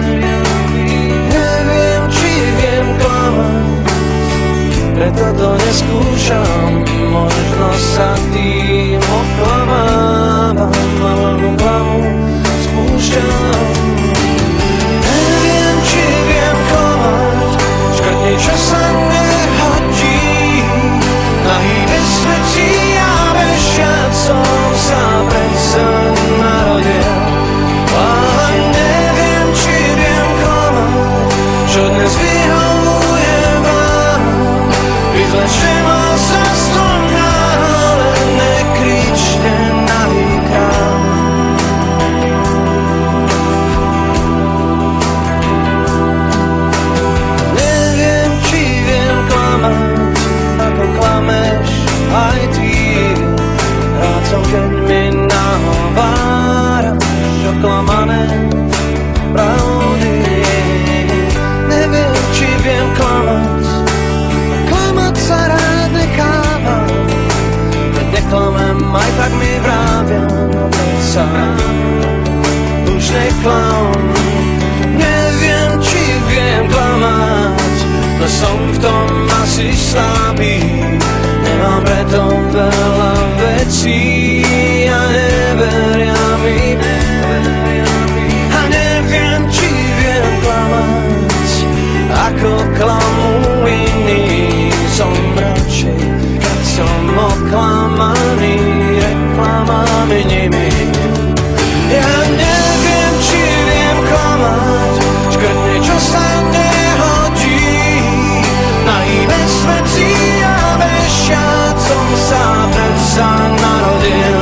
neviem, či viem klamať, preto to neskúšam, možno sa tým oklamávam, malú hlavu spúšťam. Neviem, či viem klamať, škrtni, čo sa nehodí, nahý bez vecí a vešať som sa predsa narodil. A neviem, či viem klamať, čo dnes vyhovuje vám, vyzlečte ma sa z toho, ale nekričte na výkám. Neviem, či viem klamať, ako klameš aj ty. Rád som, keď mi nahováraš oklamané pravdy. Neviem, či viem klamať, klamať sa rád nechávam. Keď neklamem, aj tak mi vrábia, veď sa už neklam. Neviem, či viem klamať, no som v tom asi slabý. Nemám preto veľa vecí a neveria mi. A neviem, či viem klamať, ako klamú iní. Som radšej, keď som oklamaný reklamami nimi. Ja neviem, či viem klamať, škrtni, čo sa nehodí, nahý bez vecí a vešať som sa predsa narodil.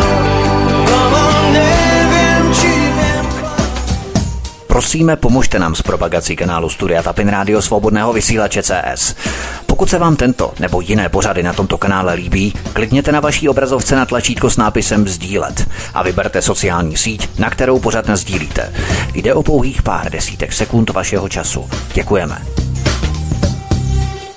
Prosíme, pomožte nám s propagací kanálu Studia Tapin Rádio Svobodného vysílače CS. Pokud se vám tento nebo jiné pořady na tomto kanále líbí, klikněte na vaší obrazovce na tlačítko s nápisem sdílet a vyberte sociální síť, na kterou pořad nasdílíte. Jde o pouhých pár desítek sekund vašeho času. Děkujeme.